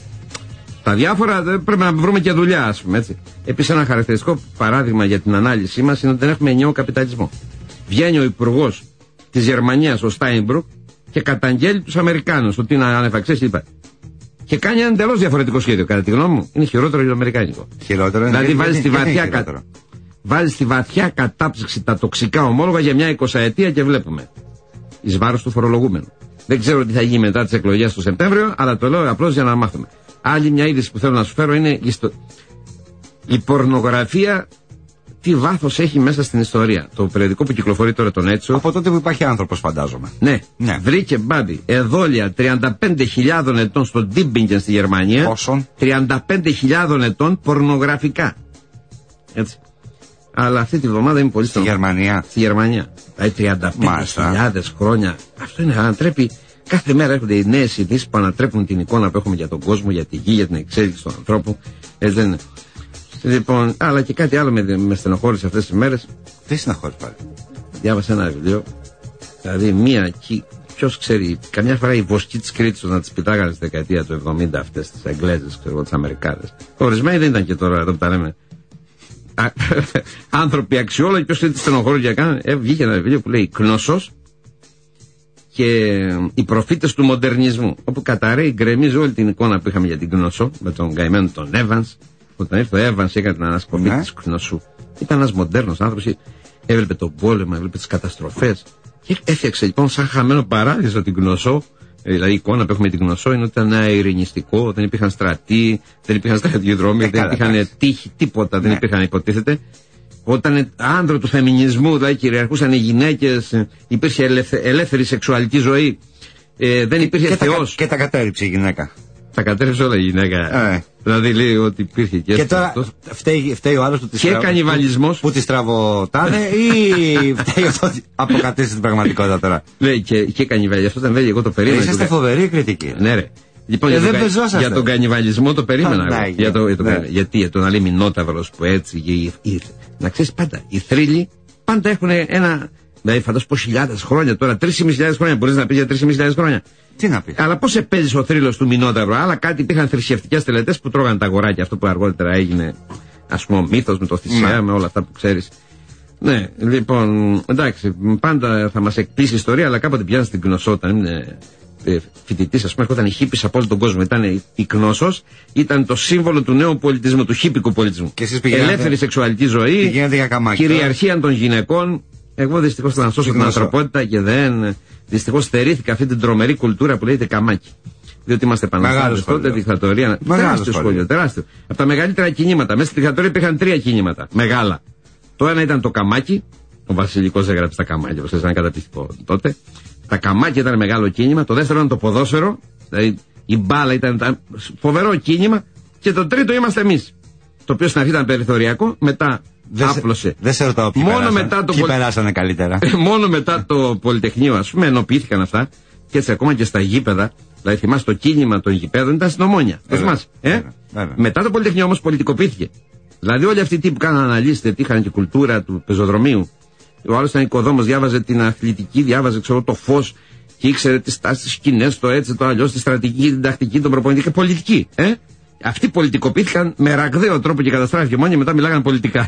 τα διάφορα, πρέπει να βρούμε και δουλειά, ας πούμε έτσι. Επίσης, ένα χαρακτηριστικό παράδειγμα για την ανάλυση μας είναι ότι δεν έχουμε ενιαίο καπιταλισμό. Βγαίνει ο υπουργός της Γερμανίας, ο Στάινμπρουκ, και καταγγέλει τους Αμερικάνους ότι είναι ανεφαξές κλπ. Και κάνει ένα εντελώς διαφορετικό σχέδιο. Κατά τη γνώμη μου, είναι χειρότερο για το αμερικάνικο. Χειρότερο, δηλαδή είναι, βάζει στη βαθιά, κα... βάζει στη βαθιά κατάψυξη τα τοξικά ομόλογα για μια εικοσαετία και βλέπουμε. Εις βάρος του φορολογούμενου. Δεν ξέρω τι θα γίνει μετά τις εκλογές του Σεπτέμβριο, αλλά το λέω απλώς για να μάθουμε. Άλλη μια είδηση που θέλω να σου φέρω είναι η, στο... η πορνογραφία. Τι βάθος έχει μέσα στην ιστορία. Το περιοδικό που κυκλοφορεί τώρα τον Έτσο. Από τότε που υπάρχει άνθρωπος, φαντάζομαι. Ναι. ναι. Βρήκε, Μπάμπη, εδόλια τριάντα πέντε χιλιάδων ετών στο Ντίμπιγκεν στη Γερμανία. Πόσον? τριάντα πέντε χιλιάδων ετών πορνογραφικά. Έτσι. Αλλά αυτή τη βδομάδα είμαι πολύ στη Γερμανία. Στη Γερμανία. Δηλαδή τριάντα πέντε χιλιάδες χρόνια. Αυτό είναι, ανατρέπει. Κάθε μέρα έρχονται οι νέες ειδήσεις που ανατρέπουν την εικόνα που έχουμε για τον κόσμο, για τη γη, για την εξέλιξη του ανθρώπου. Έτσι δεν είναι. Λοιπόν, αλλά και κάτι άλλο με, με στενοχώρησε αυτές τις μέρες. Τι στενοχώρησε πάλι? Διάβασα ένα βιβλίο. Δηλαδή, μία. Ποιος ξέρει, καμιά φορά οι βοσκοί της Κρήτης να τις πιτάγανε στη δεκαετία του εβδομήντα αυτές τις Αγγλέζες, ξέρω εγώ, τις Αμερικάνες. Ορισμένοι δεν ήταν και τώρα εδώ που τα λέμε. Α, άνθρωποι αξιόλογοι, ποιος ξέρει τι στενοχώρησε κάνανε. Ε, βγήκε ένα βιβλίο που λέει Κνώσος και οι προφήτες του μοντερνισμού. Όπου καταραίει, γκρεμίζει όλη την εικόνα που είχαμε για την Κνώσο με τον καημένο τον Evans. Όταν ήρθε ο Evans και έκανε την ανασκοπή ναι. της Κνωσού. Ήταν ένας μοντέρνος άνθρωπος, έβλεπε τον πόλεμο, έβλεπε τις καταστροφές και έφτιαξε λοιπόν σαν χαμένο παράδεισο την Κνωσό. Δηλαδή η εικόνα που έχουμε την Κνωσό είναι ότι ήταν ειρηνιστικό, δεν υπήρχαν στρατοί, δεν υπήρχαν στρατιοδρόμοι, δεν υπήρχαν τείχη, τίποτα δεν ναι. υπήρχαν, υποτίθεται. Όταν άνδρο του φεμινισμού, δηλαδή κυριαρχούσαν οι γυναίκες, υπήρχε ελεύθε, ελεύθερη σεξουαλική ζωή, ε, δεν υπήρχε και Θεός. Τα, και τα κατέριψε η γυναίκα. Τα κατέρευσε όλα η γυναίκα. Ε. Δηλαδή λέει ότι υπήρχε και, και τώρα φταίει, φταίει ο άλλος που τη και κανιβαλισμός που τη τραβωτάνε ή φταίει αυτό ότι αποκατήσει την πραγματικότητα τώρα? Λέει και, και κανιβαλισμός. Αυτό ήταν, λέει, εγώ το περίμενα. Είσαστε φοβερή κριτική. Ναι, ρε. Λοιπόν, ε, για, δεν τον, για τον κανιβαλισμό το περίμενα. Ναι, για το, για το, ναι. Γιατί για τον αλίμινόταυρος που έτσι. Η, η, να ξέρεις πάντα, οι θρύλοι πάντα έχουν ένα. Δηλαδή, φαντάζομαι πω χιλιάδες χρόνια τώρα, τρεις χιλιάδες πεντακόσιες χρόνια. Μπορείς να πεις για τρεις χιλιάδες πεντακόσιες χρόνια. Τι να πει. Αλλά πώς επέζησε ο θρύλος του Μινόταυρου. Άλλα κάτι υπήρχαν θρησκευτικές τελετές που τρώγαν τα αγοράκια. Αυτό που αργότερα έγινε, ας πούμε, ο μύθος με το Θησέα, με όλα αυτά που ξέρεις. Ναι, λοιπόν, εντάξει, πάντα θα μας εκπλήσει η ιστορία, αλλά κάποτε πιάνει στην γνωσότητα. Είναι ε, φοιτητής, ας πούμε, έρχονταν οι χίπης από όλο τον κόσμο. Ήταν η γνώσος, ήταν το σύμβολο του νέου πολιτισμού, του χίπικου πολιτισμού. Και εσείς πηγαίνετε, ελεύθερη σεξουαλική ζωή, κυριαρχία των γυναικών. Εγώ δυστυχώς θα σώσω την ανθρωπότητα και δεν. Δυστυχώς στερήθηκα αυτή την τρομερή κουλτούρα που λέγεται καμάκι. Διότι είμαστε επαναστάτες τότε, δικτατορία. Τεράστιο σχόλιο, τεράστιο. Από τα μεγαλύτερα κινήματα. Μέσα στη δικτατορία υπήρχαν τρία κινήματα. Μεγάλα. Το ένα ήταν το καμάκι. Ο Βασιλικός έγραψε τα καμάκια, όπως ήταν καταπληκτικό τότε. Τα καμάκια ήταν μεγάλο κίνημα. Το δεύτερο ήταν το ποδόσφαιρο. Δηλαδή η μπάλα ήταν ένα φοβερό κίνημα. Και το τρίτο είμαστε εμείς. Το οποίο στην αρχή ήταν περιθωριακό, μετά δεν άπλωσε. Δεν σε ρωτάω ποιοι, μόνο περάσαν, μετά το ποιοι πολ... περάσανε καλύτερα. Μόνο μετά το Πολυτεχνείο, ας πούμε, ενοποιήθηκαν αυτά. Και έτσι ακόμα και στα γήπεδα. Δηλαδή θυμάσαι το κίνημα των γηπέδων ήταν στην Ομόνια. Το θυμάσαι. Ε? Βέβαια, βέβαια. Μετά το Πολυτεχνείο όμως πολιτικοποιήθηκε. Δηλαδή όλοι αυτοί οι τύποι που κάναν αναλύσεις, είχαν και κουλτούρα του πεζοδρομίου. Ο άλλος ήταν οικοδόμος, διάβαζε την αθλητική, διάβαζε ξέρω, το φως και ήξερε τις τάσεις, τις σκηνές, το έτσι, το αλλιώς, τη στρατηγική, την τακτική, τον προπονητή και πολιτική. Ε? Αυτοί πολιτικοποιήθηκαν με ραγδαίο τρόπο και καταστράφηκε μόνοι, μετά μιλάγαν πολιτικά.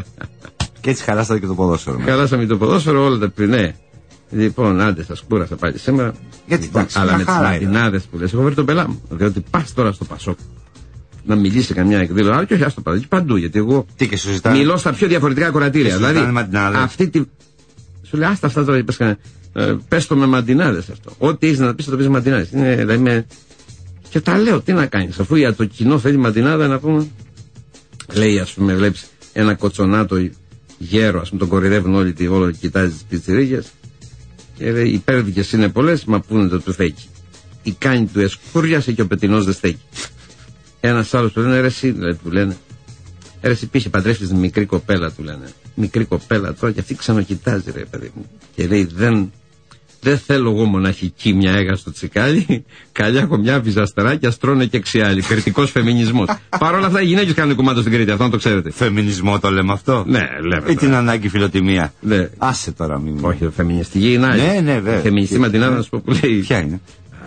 Και έτσι χαλάσατε και το ποδόσφαιρο. Χαλάσαμε και το ποδόσφαιρο, όλα τα πριν, ναι. Λοιπόν, άντε, σας κούρασα πάλι σήμερα. Γιατί εντάξει, αλλά με τις ματινάδες που λες, έχω βρει τον πελά μου. Διότι πας τώρα στο Πασόκ να μιλήσει καμιά εκδήλωση, αλλά και όχι άστο παντού, παντού. Γιατί εγώ τι και σου ζητάνε, μιλώ στα πιο διαφορετικά κορατήρια. Δηλαδή, αυτή τη. Σου λέει, άστα αυτά τώρα, είπες, ε, πες το με μαντινάδες αυτό. Ό,τι έχεις να πεις, θα το πεις με μαντινάδες. Είναι, δηλαδή, με... Και τα λέω, τι να κάνεις, αφού για το κοινό θέλει μαντινάδα να πούμε. Λέει, ας πούμε, βλέπεις ένα κοτσονάτο γέρο, ας πούμε, τον κορυδεύουν όλοι, τη, όλο κοιτάζει τις πιτσιρίγες. Και λέει, οι πέρδικες είναι πολλές, μα πού είναι το τουφέκι. Η κάνη του εσκούριασε και ο πετεινός δεν στέκει. Ένας άλλος του λένε, ρε εσύ, δηλαδή, του λένε, ρε εσύ πήγε παντρεύτης μικρή κοπέλα, του λένε. Μικρή κοπέλα τώρα και αυτή ξανακοιτάζει, ρε παιδί μου. Και λέει, δεν, δεν θέλω εγώ μοναχική μια έγα στο τσικάλι, καλιά έχω μια βυζαστεράκια, στρώνε και ξιάλι. Κριτικός φεμινισμός. Παρ' όλα αυτά οι γυναίκες κάνουν κουμάντο στην Κρήτη, αυτό να το ξέρετε. Φεμινισμό το λέμε αυτό. Ναι, λέμε. Ή την ανάγκη φιλοτιμία. Ναι. Άσε τώρα μην. Όχι, φεμινιστική είναι άλλη. Ναι, ναι, βέβαια. Φεμινιστή μαντινάδα να σου πω που λέει. Ποια είναι.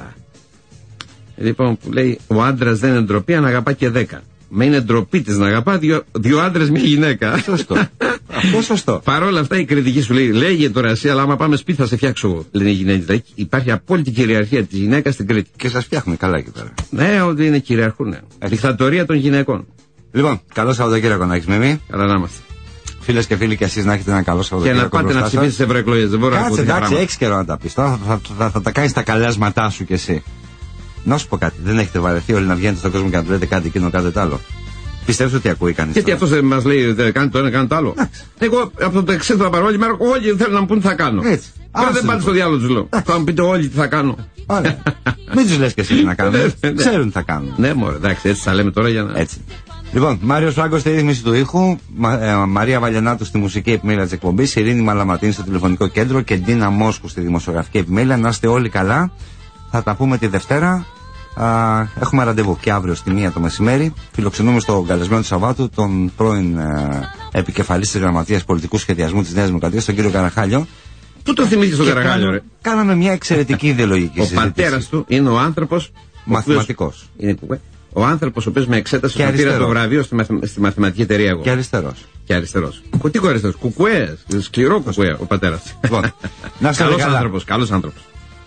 Λοιπόν, που λέει, ο άντρας δεν είναι ντροπή αν αγαπά και δέκα. Με είναι ντροπή της να αγαπά δύο, δύο άντρες μια γυναίκα. Σωστό. Αυτό σωστό. Παρ' όλα αυτά η κριτική σου λέει, λέγε τώρα εσύ, αλλά άμα πάμε σπίτι θα σε φτιάξω εγώ. Λένε οι γυναίκες. Δηλαδή υπάρχει απόλυτη κυριαρχία της γυναίκας στην Κρήτη. Και σας φτιάχνουν καλά εκεί πέρα. Ναι, ότι είναι κυριαρχούν. Ναι. Δικτατορία των γυναικών. Λοιπόν, καλό Σαββατοκύριακο να έχεις με μη. Καλά να είμαστε. Φίλες και φίλοι, και εσείς να έχετε ένα καλό Σαββατοκύριακο. Και να πάτε να ψηφίσετε στις ευρωεκλογές. Δεν μπορώ να πω. Κάτσε, εντάξει, έχεις καιρό να τα πεις. Τώρα θα, θα, θα, θα τα κάνεις τα καλέσματά σου κι εσύ. Να σου πω κάτι, δεν έχετε βαρεθεί όλοι να βγαίνετε στον κόσμο και να του λέτε κάτι εκείνο, κάτι το άλλο. Πιστεύω ότι ακούει κανείς. Γιατί αυτό δεν μας λέει δεν κάνει το ένα, κάνει το άλλο. Εντάξει. Εγώ από το εξήντα θα πάρω όλη μέρα, όλοι θέλουν να μου πούν τι θα κάνω. Έτσι. Τώρα δεν πάτε στο διάλογο του λέω. Θα μου πείτε όλοι τι θα κάνω. Ωραία. Μην του λες και εσύ τι να κάνουν. Ξέρουν τι θα κάνουν. Ναι, μωρέ, εντάξει, έτσι θα λέμε τώρα για να. Έτσι. Λοιπόν, Μάριος Φράγκος στη ρύθμιση του ήχου, Μα, ε, Μαρία Βαλιανάτου στη μουσική επιμέλεια της εκπομπής, Ειρήνη Μαλαματίνη στο τηλεφωνικό κέντρο και Ντίνα Μόσκου στη δημοσιογραφική επιμέλεια. Να είστε όλοι καλά. Θα τα πούμε τη Δευτέρα. Α, έχουμε ραντεβού και αύριο στη μία το μεσημέρι. Φιλοξενούμε στο καλεσμένο του Σαββάτου τον πρώην ε, επικεφαλής της Γραμματείας Πολιτικού Σχεδιασμού της Νέας Δημοκρατίας, τον κύριο Καραχάλιο. Πού το θυμίζεις τον Καραχάλιο, ρε? Κάναμε μια εξαιρετική ιδεολογική συζήτηση. Ο πατέρας του είναι ο άνθρωπος. Μαθηματικός. Είναι κουκουέ. Ο άνθρωπος ο οποίος με εξέτασε και πήρα το βραβείο στη, μαθημα... στη μαθηματική εταιρεία εγώ. Και αριστερός. Και αριστερός. Τι αριστερός? Κουκουέ. Σκληρό κουκουέ ο πατέρας. Λοιπόν, να είστε καλός άνθρωπος. Καλός άνθρωπος.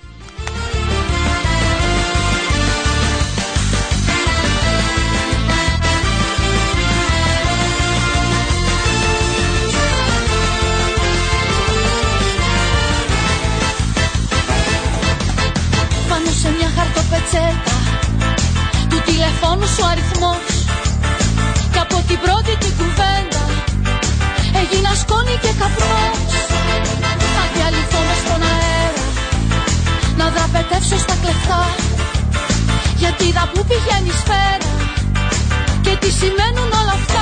Του τηλεφώνου σου αριθμός και από την πρώτη την κουβέντα έγινα σκόνη και καπνός. Να διαλυθώ μες στον αέρα, να δραπετεύσω στα κλεφτά, γιατί δα που πηγαίνει η σφαίρα και τι σημαίνουν όλα αυτά.